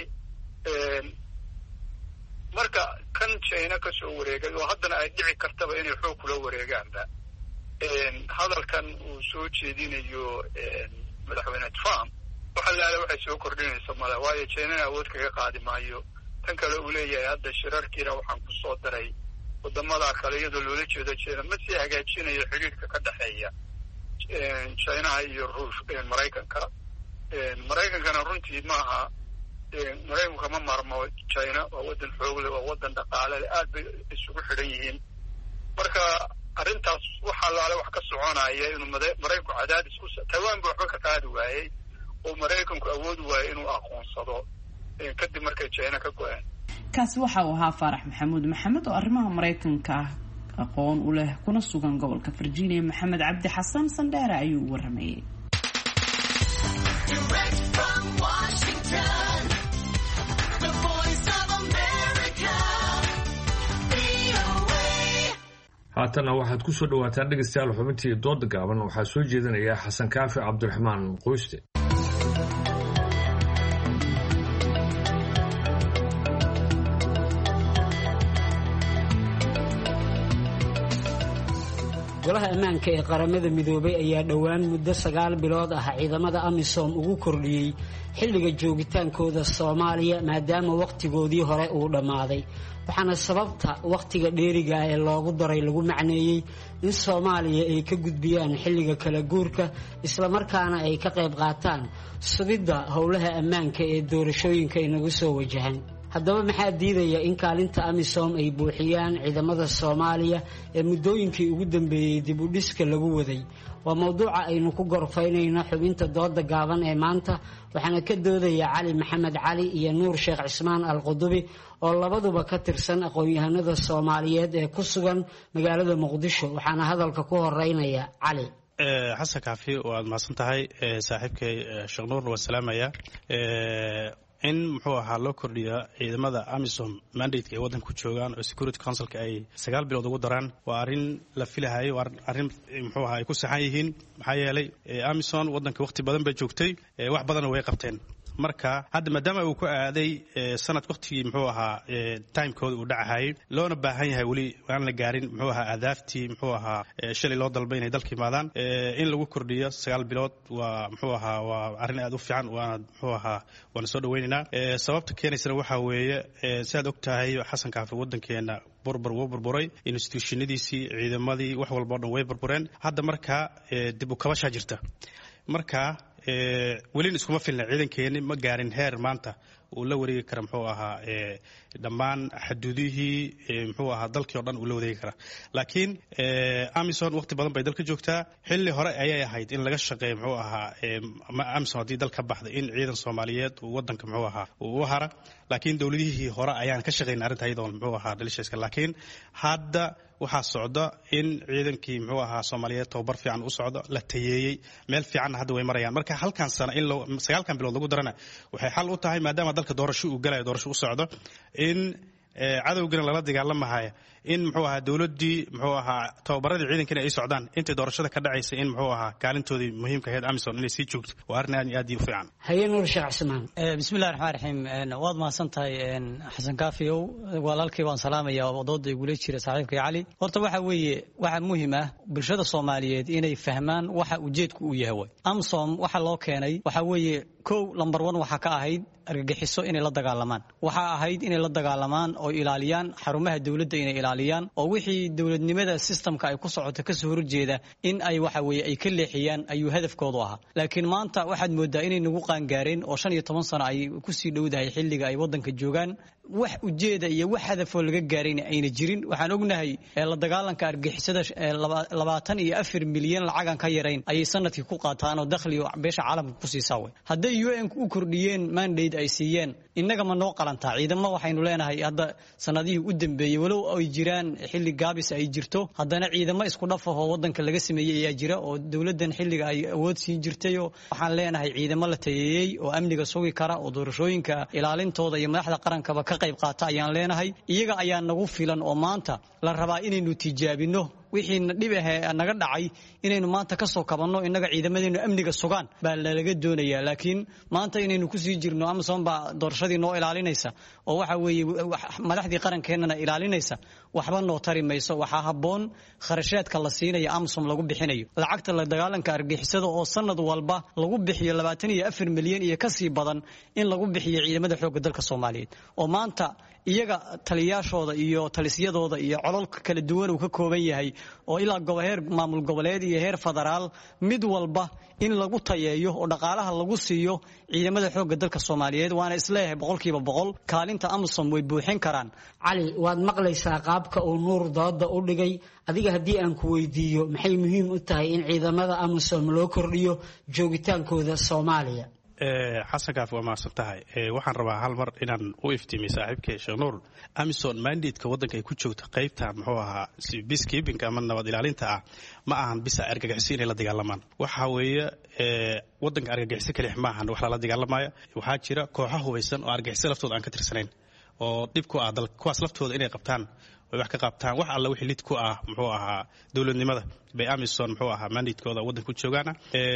marka kan china ka soo wareegay oo haddana ay dhici kartaba inay xoog kula wareegaanba hadalkan uu soo jeedinayo madaxweyne trump waxa laala waxay soo kordhinaysa male waayo chinana awood kaga qaadi maayo tan kale uu leeyahay hadda shirarkiina waxaan ku soo daray wadamada kale iyadoo loola jeedo china ma sii hagaajinayo xiriirka ka dhexeeya chinaha iyo ruush maraykanka maraykankana runtii maaha maraykanku kama maarmo china waa waddan xoogle waa waddan dhaqaale le aad bay isugu xidhan yihiin marka arrintaas waxaa laale wax ka soconaya inuu maraykanku cadaadis ku taiwan ba waxba ka qaadi waayey oo maraykanku awoodi waayey inuu aqoonsado kadib markay china ka go-een kaasi waxa uu ahaa faarax maxamuud maxamed oo arrimaha maraykanka ah aqoon u leh kuna sugan gobolka virginia maxamed cabdi xasan sandheere ayuu u waramayey haatana waxaad ku soo dhawaataan dhegeystayaal xubintii dooda gaaban waxaa soo jeedinaya xasan kaafi cabdiraxmaan qoyste golaha ammaanka ee qaramada midoobay ayaa dhowaan muddo sagaal bilood ah ciidamada amisom ugu kordhiyey xilliga joogitaankooda soomaaliya maadaama wakhtigoodii hore uu dhammaaday waxaana sababta wakhtiga dheeriga ah ee loogu daray lagu macneeyey in soomaaliya ay ka gudbiyaan xilliga kala guurka islamarkaana ay ka qayb qaataan sugidda howlaha ammaanka ee doorashooyinka inagu soo wajahan haddaba maxaa diidaya in kaalinta amisom ay buuxiyaan ciidamada soomaaliya ee muddooyinkii ugu dambeeyey dib u dhiska lagu waday waa mowduuca aynu ku gorfaynayno xubinta dooda gaaban ee maanta waxaana ka doodaya cali maxamed cali iyo nuur sheekh cismaan alqudubi oo labaduba ka tirsan aqoon-yahanada soomaaliyeed ee ku sugan magaalada muqdisho waxaana hadalka ku horeynaya cali xasan kaafi waad mahadsan tahay saaxiibkay sheekh nuurna waan salaamaya in muxuu ahaa loo kordhiya ciidamada amisom mandateka ay waddanka ku joogaan oo security councilka ay sagaal bilood ugu daraan waa arrin la filahayo waa arrin muxuu ahaa ay ku saxan yihiin maxaa yeelay amisom waddanka waqti badan bay joogtay wax badanna way qabteen marka hadda maadaama uu ku aaday sanad waqtigii muxuu ahaa timekooda uu dhacahayay loona baahan yahay weli aan la gaarin muxuu ahaa adaaftii muxuu ahaa shalay loo dalbay inay dalka yimaadaan in lagu kordhiyo sagaal bilood waa muxuu ahaa waa arrin aad u fiican waana muxuu ahaa waana soo dhawaynaynaa sababta keenaysana waxaa weeye siaad og tahay xasan kaafi waddankeena burbur wuu burburay institutionadiisii ciidamadii wax walba o dhan way burbureen hadda markaa dib u kabashaa jirta marka welina iskuma filna ciidankeeni ma gaarin heer maanta uu la wareegi kara muxuu ahaa dhammaan xaduudihii muxuu ahaa dalkii o dhan uu la wareegi kara laakiin amison waqti badan bay dalka joogtaa xilli hore ayay ahayd in laga shaqeeyo muxuu ahaa amison haddii dal ka baxda in ciidan soomaaliyeed uu wadanka muxuu ahaa uu u hara laakiin dowladihii hore ayaan ka shaqayn arrinta iyadoon muxuu ahaa dhalisheeska laakiin hadda waxaa socda in ciidankii muxuu ahaa soomaaliyeed tababar fiican u socdo la tayeeyey meel fiicanna hadda way marayaan marka halkan sano in sagaalkan bilood lagu darana waxay xal u tahay maadaama dalka doorasho uu galayo doorasho u socdo in cadowgana lala dagaalamahayo in muxuu ahaa dowladdii muxuu ahaa tababaradii ciidankana ay socdaan intay doorashada ka dhacaysa in muxuu ahaa kaalintoodii muhiimka ahayd amisom inay sii joogto waa arrin aad iyo aad u fiican. haye nuur sheekh cismaan. bismillahi raxmaan raxiim waad mahadsan tahay xasan kaafiyow walaalkay waan salaamaya oo dooda igula jira saaxiibkay cali. horta waxa weeye waxa muhiim ah bulshada Soomaaliyeed inay fahmaan waxa ujeedku uu yahay. amisom waxa loo keenay waxa weeye kow lambar one waxa ka ahayd argagixiso inay la dagaalamaan waxa ahayd inay la dagaalamaan oo ilaaliyaan xarumaha dawladda inay ilaaliyaan oo wixii dawladnimada systemka ay ku socoto ka soo horjeeda in ay waxa weeye ay ka leexiyaan ayuu hadafkoodu ahaa. laakiin maanta waxaad moodaa inay nagu qaangaareen oo shan iyo toban sano ay ku sii dhowdahay xilliga ay wadanka joogaan wax ujeeda iyo wax hadaf oo laga gaarayna ayna jirin. waxaan ognahay la dagaalanka argagixisada labaatan iyo afar milyan lacagan ka yarayn ayay sanadkii ku qaataan oo dakhli beesha caalamka ku siisaa way. hadday U N ku kordhiyeen mandate ay siiyeen innaga ma noo qalantaa ciidamo waxaynu leenahay hadda sanadihii u dambeeyay walow ay jiraan xilli gaabis ay jirto haddana ciidamo isku dhaf ah oo wadanka laga sameeyay ayaa jira oo dawladdan xilliga ay awood siin jirtay oo waxaan leenahay ciidamo la tayeeyay oo amniga sugi kara oo doorashooyinka ilaalintooda iyo madaxda qarankaba ka qayb qaata ayaan leenahay. iyaga ayaa nagu filan oo maanta la rabaa inaynu tijaabino wixii dhib ah naga dhacay inaynu maanta ka soo kabanno inaga ciidamadeenu amniga sugaan baa laga doonayaa. laakiin maanta inaynu ku sii jirno amisom baa doorashadii noo ilaalinaysa oo waxa weeye madaxdii qarankeenana ilaalinaysa waxba noo tari mayso. waxaa habboon kharashaadka la siinayo amisom lagu bixinayo lacagta la dagaalanka argagixisada oo sanad walba lagu bixiyo labaatan iyo afar milyan iyo ka sii badan in lagu bixiyo ciidamada xoogga dalka Soomaaliyeed oo maanta iyaga taliyaashooda iyo talisyadooda iyo cololka kala duwan uu ka kooban yahay oo ilaa goboleer maamul goboleed iyo heer federaal mid walba in lagu tayeeyo oo dhaqaalaha lagu siiyo ciidamada xoogga dalka Soomaaliyeed waana isleeyahay boqolkiiba boqol kaalinta amisom way buuxin karaan. cali waad maqlaysaa qaabka uu nuur dooda u dhigay adiga haddii aan ku weydiiyo maxay muhiim u tahay in ciidamada amisom loo kordhiyo joogitaankooda Soomaaliya. xasan kaaf waa mahadsan tahay waxaan rabaa hal mar inaan u iftiimiyo saaxiibkay Sheekh Nuur amisom mandate-ka wadanka ay ku joogto qaybta muxuu ahaa peacekeeping ama nabad ilaalinta ah ma ahan bisa argagixiso inay la dagaalamaan. waxa weeye wadanka argagixiso kaliya ma ahan wax la dagaalamaya waxaa jira kooxo hubeysan oo argagixiso laftooda aan ka tirsanayn oo dhib ku ah dalka kuwaas laftooda inay qabtaan way wax ka qabtaan wax alla wixii lid ku ah muxuu ahaa dawladnimada bay amisom muxuu ahaa mandate-kooda wadanka ku joogaana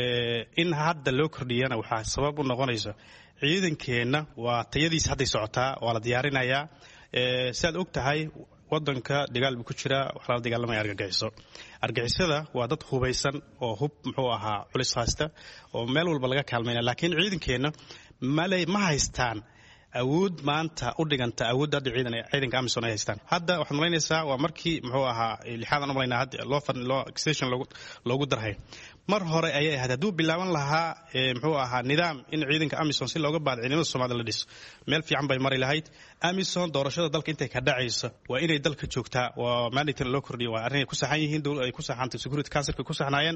in hadda loo kordhiyana waxaa sabab u noqonaysa ciidankeena waa tayadiisa hadday socotaa waa la diyaarinayaa sidaad og tahay wadanka dagaal buu ku jiraa wax la dagaalamaya argagixiso. argagixisada waa dad hubeysan oo hub muxuu ahaa culis haysta oo meel walba laga kaalmayna laakiin ciidankeena malay ma haystaan awood maanta u dhiganta awoodda hadda ciidan ciidanka amisom ay haystaan. hadda waxaad malaynaysaa waa markii muxuu ahaa lixaadan u malaynaa hadda loo fadhi loo extension loogu loogu darhay mar hore ayay ahayd hadduu bilaaban lahaa muxuu ahaa nidaam in ciidanka amisom si looga baad ciidamada Soomaaliya la dhiso meel fiican bay mari lahayd. amisom doorashada dalka intay ka dhacayso waa inay dalka joogtaa waa mandate loo kordhiyo waa arrin ay ku saxan yihiin dawladda ay ku saxantay security council ku saxnaayeen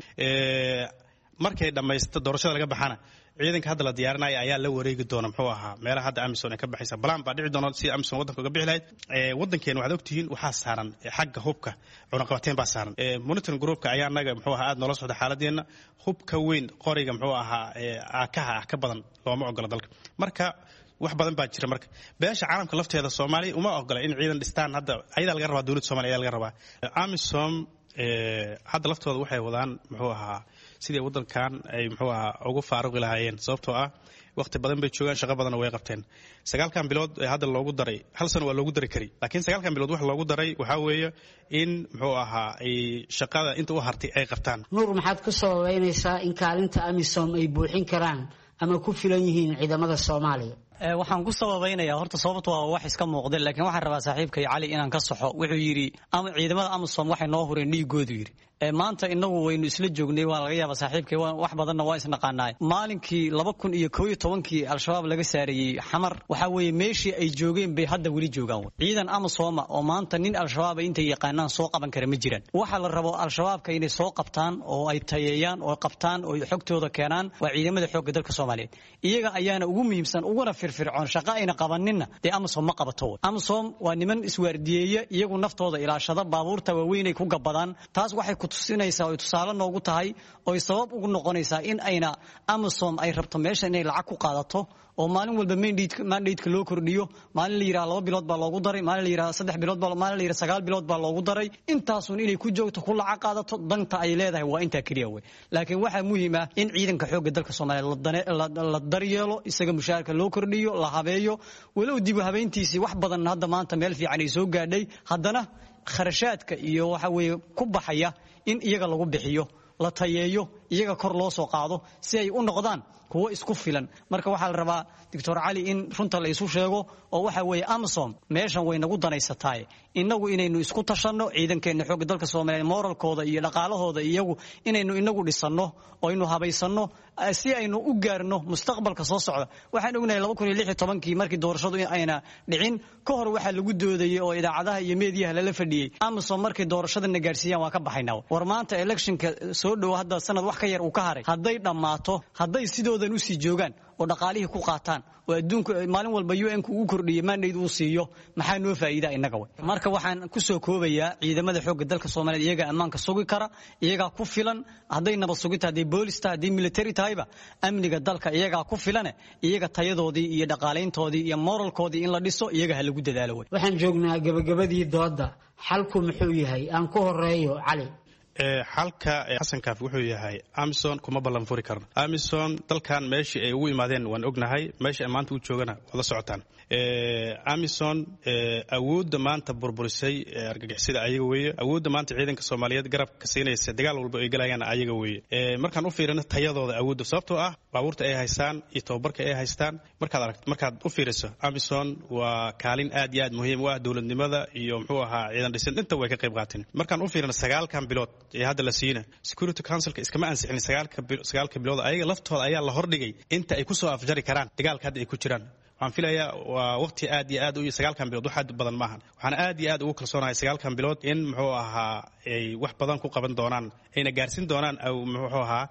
markay dhamaysto doorashada laga baxana ciidanka hadda la diyaarinayo ayaa la wareegi doona muxuu ahaa meelaha hadda amisom ay ka baxaysa balan baa dhici doona si amisom wadanka uga bixi lahayd. wadankeena waxaad ogtihiin waxaa saaran xagga hubka cunaqabateyn baa saaran monitoring groupka ayaa naga muxuu ahaa aad noola socda xaaladeena hubka weyn qoriga muxuu ahaa aakaha ah ka badan looma ogola dalka. marka wax badan baa jira marka beesha caalamka lafteeda Soomaaliya uma ogola in ciidan dhistaan hadda ayada laga rabaa dawladda Soomaaliya ayaa laga rabaa. amisom hadda laftooda waxay wadaan muxuu ahaa sidii wadankan ay muxuu ahaa ugu faaruqi lahaayeen sababtoo ah waqti badan bay joogaan shaqo badan way qabteen. sagaalkan bilood ee hadda loogu daray hal sano waa loogu dari kari laakiin sagaalkan bilood wax loogu daray waxa weeye in muxuu ahaa ay shaqada inta u hartay ay qabtaan. nuur maxaad ku sababeynaysaa in kaalinta amisom ay buuxin karaan ama ku filan yihiin ciidamada Soomaaliya? waxaan ku sababaynayaa horta sababtu waa wax iska muuqda laakiin waxaan rabaa saaxiibkay cali inaan ka saxo wuxuu yiri ama ciidamada amisom waxay noo hureen dhiigoodu yiri maanta inagu waynu isla joognay waa laga yaabaa saaxiibkay wax badanna waa isnaqaanaay. maalinkii laba kun iyo kow iyo tobankii al-shabaab laga saarayay xamar waxa weeye meeshii ay joogeen bay hadda weli joogaan. ciidan amisom oo maanta nin al-shabaab intay yaqaanaan soo qaban kara ma jiraan. waxa la rabo al-shabaabka inay soo qabtaan oo ay tayeeyaan oo qabtaan oo xogtooda keenaan waa ciidamada xoogga dalka Soomaaliyeed. iyaga ayaana ugu muhiimsan uguna firfircoon shaqo ayna qabanina dee amisom ma qabato. amisom waa niman iswaardiyeeya iyagu naftooda ilaashada baabuurta waaweyn ay ku gabadaan taas waxay ku tusinaysaa oo tusaale noogu tahay oo sabab ugu noqonaysaa in ayna Amazon ay rabto meesha inay lacag ku qaadato oo maalin walba mandate-ka loo kordhiyo maalin la yiraahdo laba bilood baa loogu daray maalin la yiraahdo saddex bilood baa maalin la yiraahdo sagaal bilood baa loogu daray intaasun inay ku joogto ku lacag qaadato danta ay leedahay waa inta kaliya way laakiin waxa muhiim ah in ciidanka xoogga dalka Soomaaliyeed la daryeelo isaga mushaarka loo kordhiyo la habeeyo walow dib u habeyntiisi wax badan hadda maanta meel fiican ay soo gaadhay haddana kharashaadka iyo waxa weeye ku baxaya in iyaga lagu bixiyo la tayeeyo iyaga kor loo soo qaado si ay u noqdaan kuwa isku filan marka waxa la rabaa Doctor Ali in runta la isu sheego oo waxa weeye Amazon meeshan way nagu danaysatay inagu inaynu isku tashanno ciidankeena xoogga dalka Soomaaliyeed moralkooda iyo dhaqaalahooda iyagu inaynu inagu dhisano oo aynu habaysanno si aynu u gaarno mustaqbalka soo socda waxaan ognahay laba kun iyo lix iyo toban kii markii doorashadu ayna dhicin ka hor waxa lagu doodayay oo idaacadaha iyo meediyaha la fadhiyay Amazon markii doorashada gaarsiiyaan waa ka baxaynaa war maanta electionka soo dhow hadda sanad wax ka yar uu ka haray haday dhamaato haday sidoodan u sii joogan oo dhaqaalihii ku qaataan oo adduunka maalin walba U N ku u kordhiyay mandate uu siiyo maxaa noo faa'iido inaga way marka waxaan ku soo koobayaa ciidamada xoogga dalka Soomaaliyeed iyaga ammaanka sugi kara iyaga ku filan haday nabad sugita haday booliska haday military tahayba amniga dalka iyaga ku filan iyaga tayadoodii iyo dhaqaaleyntoodii iyo moralkoodii in la dhiso iyaga ha lagu dadaalo way waxaan joognaa gabagabadii dooda xalku muxuu yahay aan ku horeeyo Cali xalka Xasan Kaaf wuxuu yahay Amazon kuma ballan furi karno Amazon dalkan meeshii ay ugu imaadeen waan ognahay meeshii maanta uu joogana wada socotaan Amazon awoodda maanta burburisay argagixisada ayaga weeye awoodda maanta ciidanka Soomaaliyeed garabka siinaysa dagaal walba ay galayaan ayaga weeye markaan u fiirino tayadooda awoodda sababtoo ah baabuurta ay haystaan iyo tababarka ay haystaan markaad aragto markaad u fiiriso Amazon waa kaalin aad iyo aad muhiim u ah dawladnimada iyo muxuu ahaa ciidan dhisin inta way ka qayb qaateen markaan u fiirino sagaalkan bilood ee hadda la siina Security Council iskama ansixin sagaalka sagaalka bilood ayaga laftooda ayaa la hordhigay inta ay ku soo afjari karaan dagaalka hadda ay ku jiraan waxaan filayaa waa waqti aad iyo aad u sagaalkan bilood wax badan maahan waxaan aad iyo aad ugu kalsoonahay sagaalkan bilood in muxuu ahaa ay wax badan ku qaban doonaan ayna gaarsin doonaan muxuu ahaa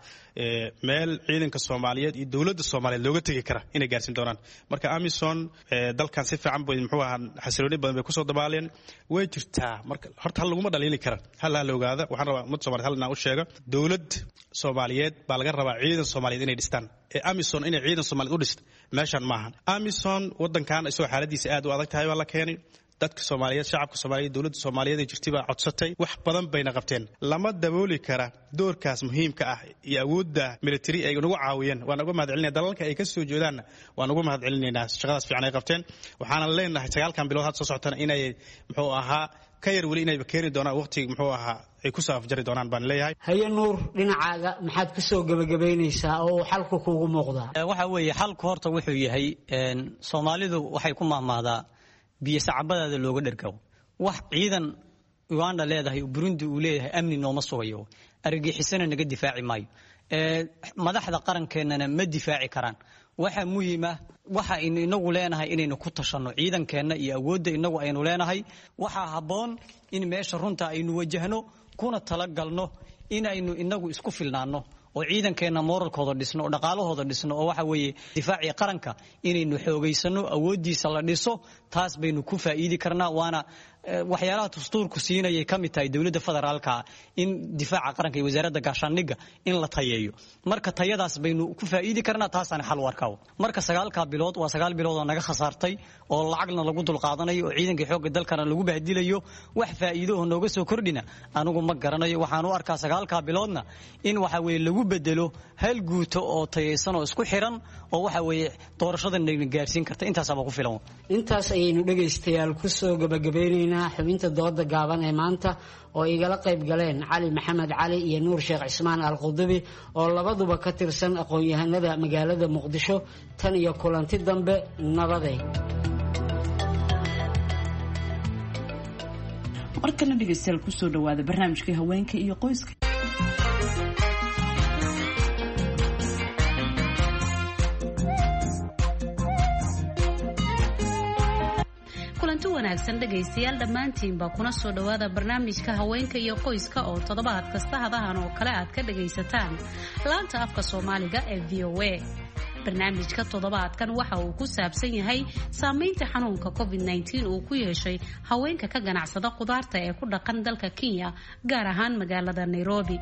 meel ciidanka Soomaaliyeed iyo dawladda Soomaaliyeed looga tagi kara inay gaarsin doonaan marka Amazon dalkan si fiican bay muxuu ahaa xasilooni badan bay ku soo dabaaleen way jirtaa marka horta hal lagu ma dhaliili kara hal la ogaada waxaan rabaa mid Soomaaliyeed hal inaan u sheego dawlad Soomaaliyeed baa laga rabaa ciidan Soomaaliyeed inay dhistaan ee Amazon inay ciidan Soomaaliyeed u dhisto meeshan maahan Amazon wadankan isoo xaaladiisa aad u adag tahay waa la keenay dadka Soomaaliyeed shacabka Soomaaliyeed dawladda Soomaaliyeed ee jirtay baa codsatay wax badan bayna qabteen lama dabooli kara doorkaas muhiimka ah iyo awoodda military ay nagu caawiyeen waan uga mahadcelinayaa dalalka ay ka soo jeedaan waan uga mahadcelinaynaa shaqadaas fiican ay qabteen waxaana leenahay sagaalkan bilood had soo socotana inay muxuu ahaa ka yar wali inay keeni doonaan waqti muxuu ahaa ay ku saafjari doonaan baan leeyahay haye nuur dhinacaaga maxaad ku soo gabagabeynaysaa oo xalku kuugu muuqdaa waxa weeye xalku horta wuxuu yahay Soomaalidu waxay ku mahmaadaa biyo sacabadaada looga dhargaw wax ciidan Uganda leedahay Burundi uu leeyahay amni nooma sugayo argagixisana naga difaaci maayo ee madaxda qarankeenana ma difaaci karaan waxa muhiim ah waxa inagu leenahay inaynu ku tashano ciidankeena iyo awoodda inagu aynu leenahay waxa haboon in meesha runta aynu wajahno kuna tala galno inaynu inagu isku filnaano oo ciidankeena moralkooda dhisno oo dhaqaalahooda dhisno oo waxa weeye difaaci qaranka inaynu xoogaysano awoodiisa la dhiso taas baynu ku faa'iidi karnaa waana waxyaalaha dastuurku siinayay kamid tahay dawladda federaalka in difaaca qaranka iyo wasaaradda gaashaandhigga in la tayeeyo marka tayadaas baynu ku faa'iidi karnaa taasana xal warkaa marka sagaalka bilood waa sagaal bilood oo naga khasaartay oo lacagna lagu dul qaadanayo oo ciidanka xoogga dalkana lagu bahdilayo wax faa'iido oo nooga soo kordhina anigu ma garanayo waxaan u arkaa sagaalka biloodna in waxa weeye lagu bedelo hal guuto oo tayeysan oo isku xiran oo waxa weeye doorashada gaarsiin karta intaas aba ku filan intaas ayaynu dhagaystayaal ku soo gabagabeynayna xubinta dooda gaaban ee maanta oo igala qayb galeen Cali Maxamed Cali iyo Nuur Sheekh Cismaan Al-Qudubi oo labaduba ka tirsan aqoon-yahanada magaalada Muqdisho tan iyo kulanti dambe nabaday markana dhagaystayaal ku soo dhawaada barnaamijka haweenka iyo qoyska wanaagsan dhagaystayaal dhammaantiinba kuna soo dhawaada barnaamijka haweenka iyo qoyska oo toddobaad kasta hadahan oo kale aad ka dhagaysataan laanta afka Soomaaliga ee V O A barnaamijka toddobaadkan waxa uu ku saabsan yahay saameynta xanuunka covid nineteen uu ku yeeshay haweenka ka ganacsada khudaarta ee ku dhaqan dalka Kenya gaar ahaan magaalada Nairobi.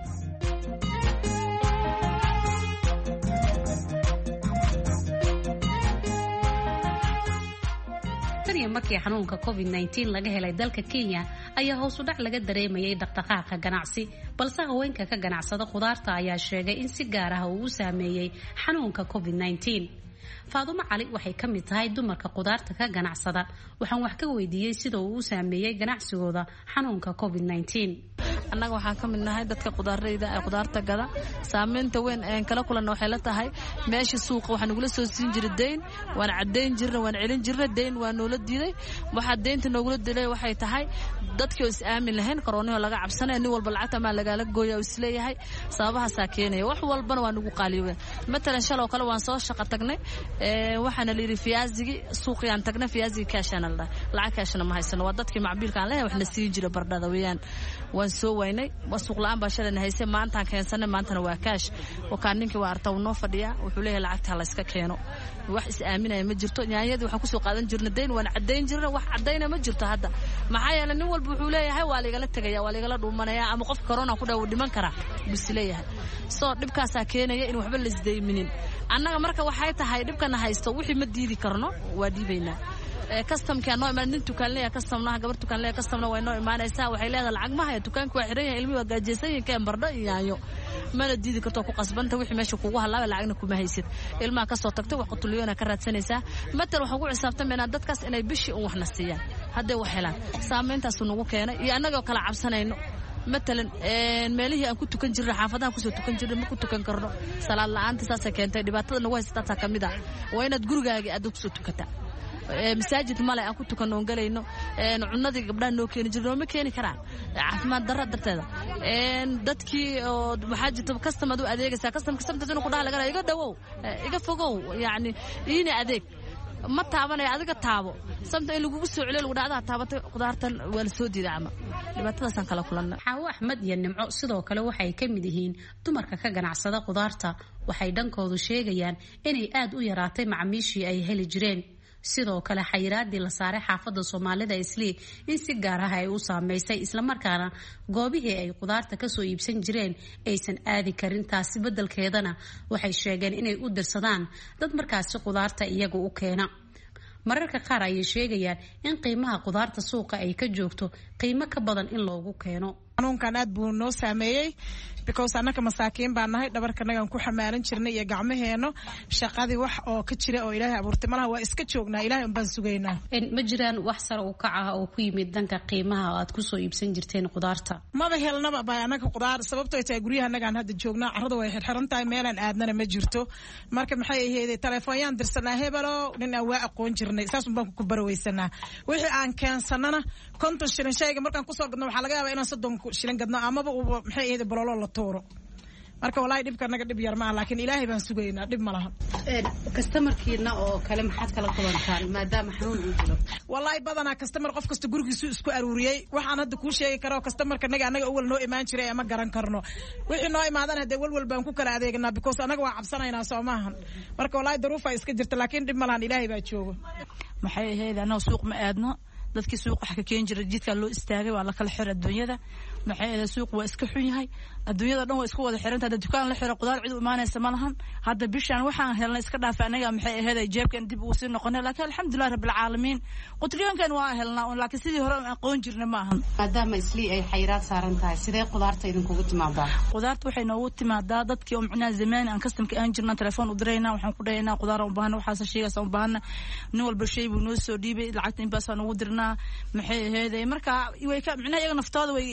markii xanuunka covid nineteen laga helay dalka Kenya ayaa hoos u dhac laga dareemayay dhaqdhaqaaqa ganacsi balse haweenka ka ganacsada khudaarta ayaa sheegay in si gaar ah uu u saameeyay xanuunka covid nineteen. Faadumo Cali waxay ka mid tahay dumarka khudaarta ka ganacsada waxaan wax ka weydiiyay sida uu u saameeyay ganacsigooda xanuunka covid nineteen. annaga waxaan ka mid nahay dadka khudaarleyda ee khudaarta gada saameynta weyn ee kala kulanna waxay la tahay meesha suuqa waxaan ugu soo siin jiray deyn waan cadeyn jirnay waan celin jirnay deyn waa noola diiday waxa deynta noogula dilay waxay tahay dadkii oo is aamin lahayn koronaha laga cabsanay nin walba lacagta ma laga la gooyo is leeyahay sababaha saakeynaya wax walbana waan ugu qaaliyoobay matalan shalo kale waan soo shaqo tagnay ee waxaana la yiri fiyaasigi suuqiyaan tagnay fiyaasigi kaashana lacag kaashana ma haysano waa dadkii macbiilka aan leeyahay wax la siin jiray bardhada weeyaan waan soo waynay wasuuq la'aan baa shalan haysay maanta keensanay maantana waa kaash wakaan ninkii waa artaw noo fadhiya wuxuu leeyahay lacagta la iska keeno wax is aaminaya ma jirto nyaayadii waxa ku soo qaadan jirnay deyn waan cadeyn jirnay wax cadeyna ma jirto hadda maxaa yeelay nin walba wuxuu leeyahay waa laga la tagaya waa laga la dhuumanaya ama qof corona ku dhaw dhiman kara bis leeyahay soo dhibkaas keenaya in waxba la isdeyminin annaga marka waxay tahay dhibkana haysto wixii ma diidi karno waa diibaynaa customka noo imaan nin tukaanleeya customna gabar tukaanleeya customna way noo imaanaysaa waxay leedahay lacag ma hayo tukaanku waa xiran yahay ilmi waa gaajeysan yahay keen bardho iyo mana diidi karto ku qasbanta wixii meesha kugu halaaba lacagna kuma haysid ilmaha ka soo tagtay wax qutuliyona ka raadsanaysaa matal waxa ugu xisaabtameenaa dadkaas inay bishii u waxna siiyaan hadday wax helaan saameyntaas nagu keenay iyo annaga kala cabsanayno matalan een meelihii aan ku tukan jirnay xaafadaha ku soo tukan jirnay ma ku tukan karno salaad la'aanta saas keentay dhibaatada nagu haysata kamid ah waa inaad gurigaaga aad ku soo tukataa masaajid male aan ku tukan oo galayno een cunadii gabdhaha noo keeni jirnay ma keeni karaan caafimaad darro darteeda een dadkii oo waxa jirta customer u adeegaysa customer sabtad inuu ku dhaha laga iga dhawow iga fogow yaani iina adeeg ma taabanay adiga taabo sabta in lagu soo celiyo lagu dhacda taabatay khudaartan waa la soo diiday ama dhibaatadaas kala kulanna Xawo Axmed iyo Nimco sidoo kale waxay ka mid yihiin dumarka ka ganacsada khudaarta waxay dhankoodu sheegayaan inay aad u yaraatay macaamiishii ay heli jireen sidoo kale xayiraadii la saaray xaafadda Soomaalida Islii in si gaar ah ay u saameysay isla markaana goobihii ay khudaarta ka soo iibsan jireen aysan aadi karin taasi beddelkeedana waxay sheegeen inay u dirsadaan dad markaasi khudaarta iyaga u keena mararka qaar ay sheegayaan in qiimaha khudaarta suuqa ay ka joogto qiimo ka badan in loogu keeno xanuunkan aad buu noo saameeyay because annaka masaakiin baan nahay dhabarkanagan ku xamaalan jirnay iyo gacmaheeno shaqadii wax oo ka jira oo ilaahay abuurtay malaha waa iska joognaa ilaahay un baan sugaynaa ma jiraan wax sare u kaca oo ku yimid danka qiimaha aad ku soo iibsan jirteen khudaarta maba helnaba baa annaka khudaar sababtoo ay guryaha annagaan hadda joognaa carrada way xirxiran tahay meelaan aadnana ma jirto marka maxay ahayd telefoonyaan dirsanaa hebelo nin aan waa aqoon jirnay saas un baan ku barawaysanaa wixii aan keensanana konton shilin shayga markaan kusoo gadno waxaa laga yaabaa inaan soddon shilin gadno amaba uu maxay ahayd bololo la tuuro marka wallahi dhibka naga dhib yar ma laakiin ilaahay baan sugaynaa dhib ma laha ee customerkiina oo kale maxaad kala qabantaan maadaama xanuun uu jiro wallahi badana customer qof kasta gurigiisu isku aruuriyay waxaan hadda ku sheegi karo customerka naga anaga awal noo imaan jiray ama garan karno wixii noo imaadana hadee walwal baan ku kala adeegnaa because anaga waa cabsanaynaa Soomahan marka wallahi daruufa iska jirta laakiin dhib ma lahan ilaahay baa joogo maxay ahayd anoo suuq ma aadno dadkii suuq wax ka keen jiray jidka loo istaagay waa la kala xir adduunyada maxay ahayd suuq waa iska xun yahay adduunyada dhan waa isku wada xiran tahay dukaan la xiro qudaar cid u imaanaysa ma lahan hadda bishaan waxaan helnay iska dhaafay anaga maxay ahayd jeebkan dib ugu sii noqonay laakiin alxamdulillah rabbil caalamiin qutliyonkan waa helnaa laakiin sidii hore aan aqoon jirnay ma ahan maadaama Islii ay xayiraad saaran tahay sidee qudaarta idinku ugu timaadaa qudaarta waxay noogu timaadaa dadkii oo macnaa zamaan aan customka aan jirnaa telefoon u direynaa waxaan ku dhaynaa qudaar u baahan waxaas sheegaas u baahan nin walba shay buu noo soo dhiibay lacagta in baasaan ugu dirnaa maxay ahayd marka way ka macnaa iyaga naftooda way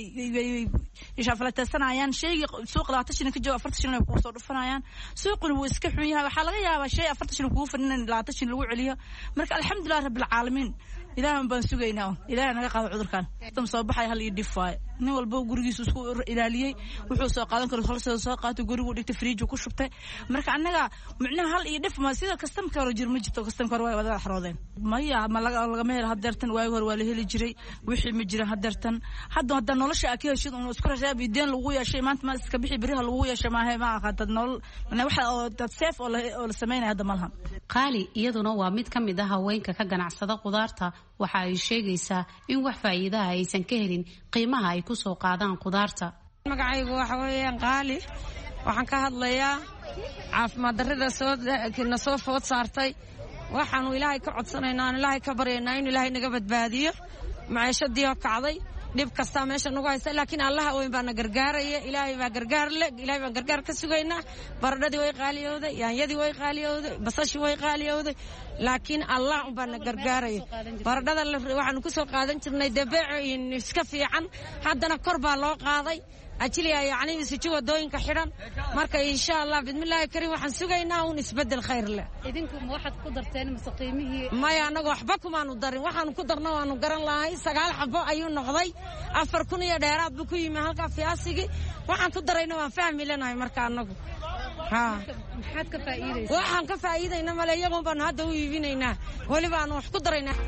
ishaafalatesanayaan shayga suuq labaatan shilin ka jooga afartan shilin ay ku soo dhufanayaan suuquna wuu iska xun yahay waxa laga yaabaa shay afartan shilin kugu fadhinan labaatan shilin lagu celiyo marka alxamdulillah rabbil caalamiin ilaahan baan sugaynaa ilaahay naga qaado cudurkan tam soo baxay hal iyo dhif waay nin walba gurigiisa isku ilaaliyay wuxuu soo qaadan karo hal soo soo qaato gurigu dhigtay fridge ku shubtay marka anaga macnaha hal iyo dhif ma sida custom karo jir ma jirto custom karo way wada xaroodeen maya ma laga laga meel hadeertan waay hor waa la heli jiray wixii ma jira hadeertan hadda hadda nolosha akay heshid oo isku rajaab ideen lagu yeeshay maanta ma iska bixi biriha lagu yeeshay ma hay ma aqad nolol waxa oo dad safe oo la sameeyay hadda malhan qaali iyaduna waa mid ka mid ah haweenka ka ganacsada qudaarta waxa ay sheegaysaa in wax faa'iido ah aysan ka helin qiimaha ay ku soo qaadaan qudaarta magacaygu waxa weeyaan qaali waxaan ka hadlayaa caafimaad darrida soo na soo food saartay waxaanu ilaahay ka codsanaynaa aan ilaahay ka baryaynaa in ilaahay naga badbaadiyo maciishadii oo kacday dhib kasta meesha nagu haysta laakiin allaha weyn baa na gargaaraya ilaahay baa gargaar leh ilaahay baan gargaar ka sugaynaa baradhadii way qaaliyowday yaanyadii way qaaliyowday basashii way qaaliyowday laakiin allah un baa na gargaaraya baradhada waxaanu ku soo qaadan jirnay dabeecooyin iska fiican haddana kor baa loo qaaday ajiliya yacni isugu wadooyinka xidhan marka insha Allah bidmillaahi kariim waxaan sugaynaa un isbedel khayr leh idinku ma waxaad ku darteen masqiimihii maya anagu waxba kumaanu darin waxaanu ku darno waanu garan lahayn sagaal xabo ayuu noqday afar kun iyo dheeraad buu ku yimi halka fiyaasigi waxaan ku darayna waan fahmi leenahay marka anagu ha maxaad ka faa'iideysaa waxaan ka faa'iideynaa male iyagu baan hadda u iibinaynaa waliba aan wax ku daraynaa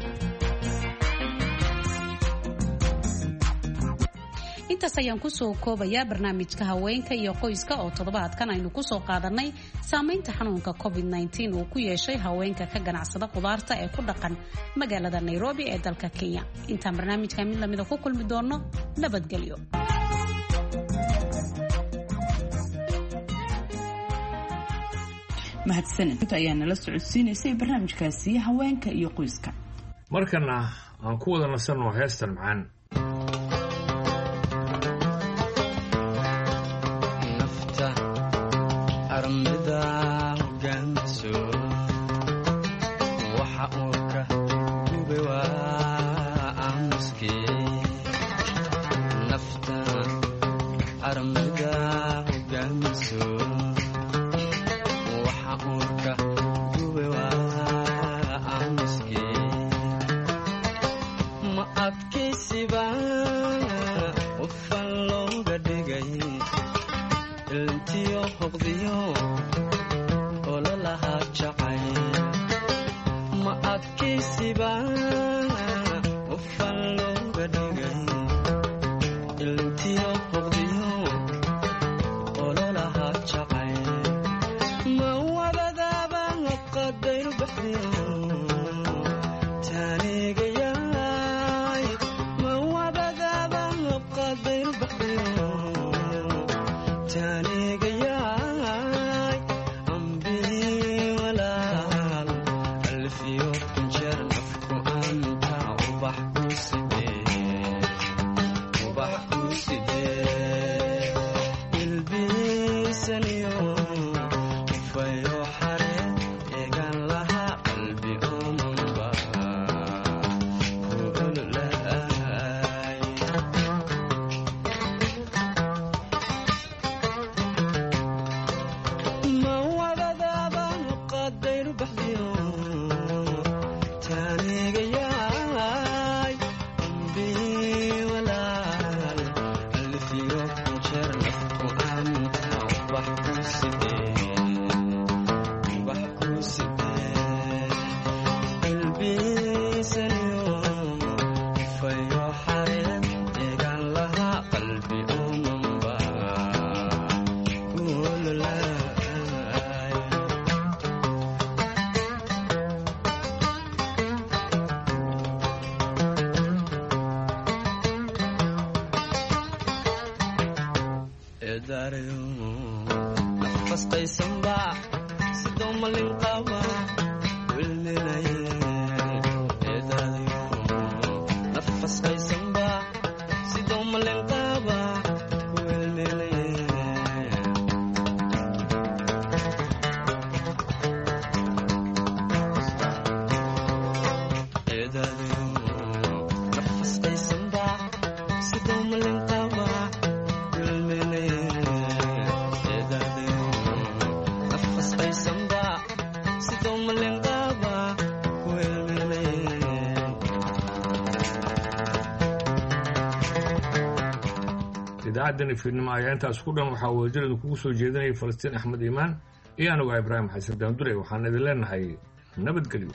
intaas ayaan ku soo koobayaa barnaamijka haweenka iyo qoyska oo toddobaadkan aynu ku soo qaadanay saamaynta xanuunka covid nineteen uu ku yeeshay haweenka ka ganacsada qudaarta ee ku dhaqan magaalada Nairobi ee dalka Kenya intaan barnaamijka mid lamida ku kulmi doono nabadgelyo mahadsanid inta ayaan nala socodsiinaysay barnaamijkaasi haweenka iyo qoyska markana aan ku wada nasanno heestan macaan armida ganso waxa uu ka gubay waa amski nafta armida ganso waxa uu ka gubay waa amski ma adkaysiba ufan looga dhigay iltiyo hoqdiyo ololaha jacay ma adkaysiba ufan looga dhigay iltiyo hoqdiyo ololaha jacay ma wabadaaba qadayru baxdiyo taanigayaay ma wabadaaba qadayru baxdiyo taanigayaay ambii walaal alfiyo kunjeer nafku anta ubax ku sidee ubax ku sidee ilbiisaniyo ufayo xare eegan laha qalbi omanba ku ololahay idaacaddani fiidnimo ayaa intaas ku dhan waxaa wadajaradu kugu soo jeedinayay falastiin axmed iimaan iyo anigu ibraahim xasan daandure waxaan idin leenahay nabadgelyo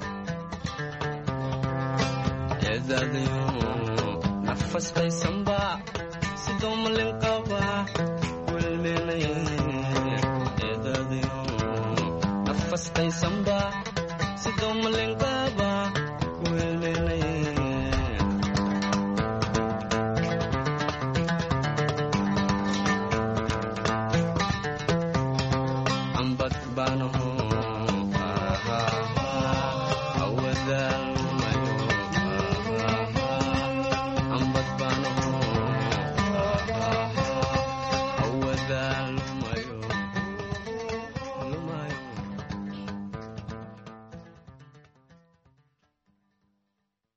nafasqaysanba sidoo malin qaba kulmenay eedadayo nafasqaysanba sidoo malin qaba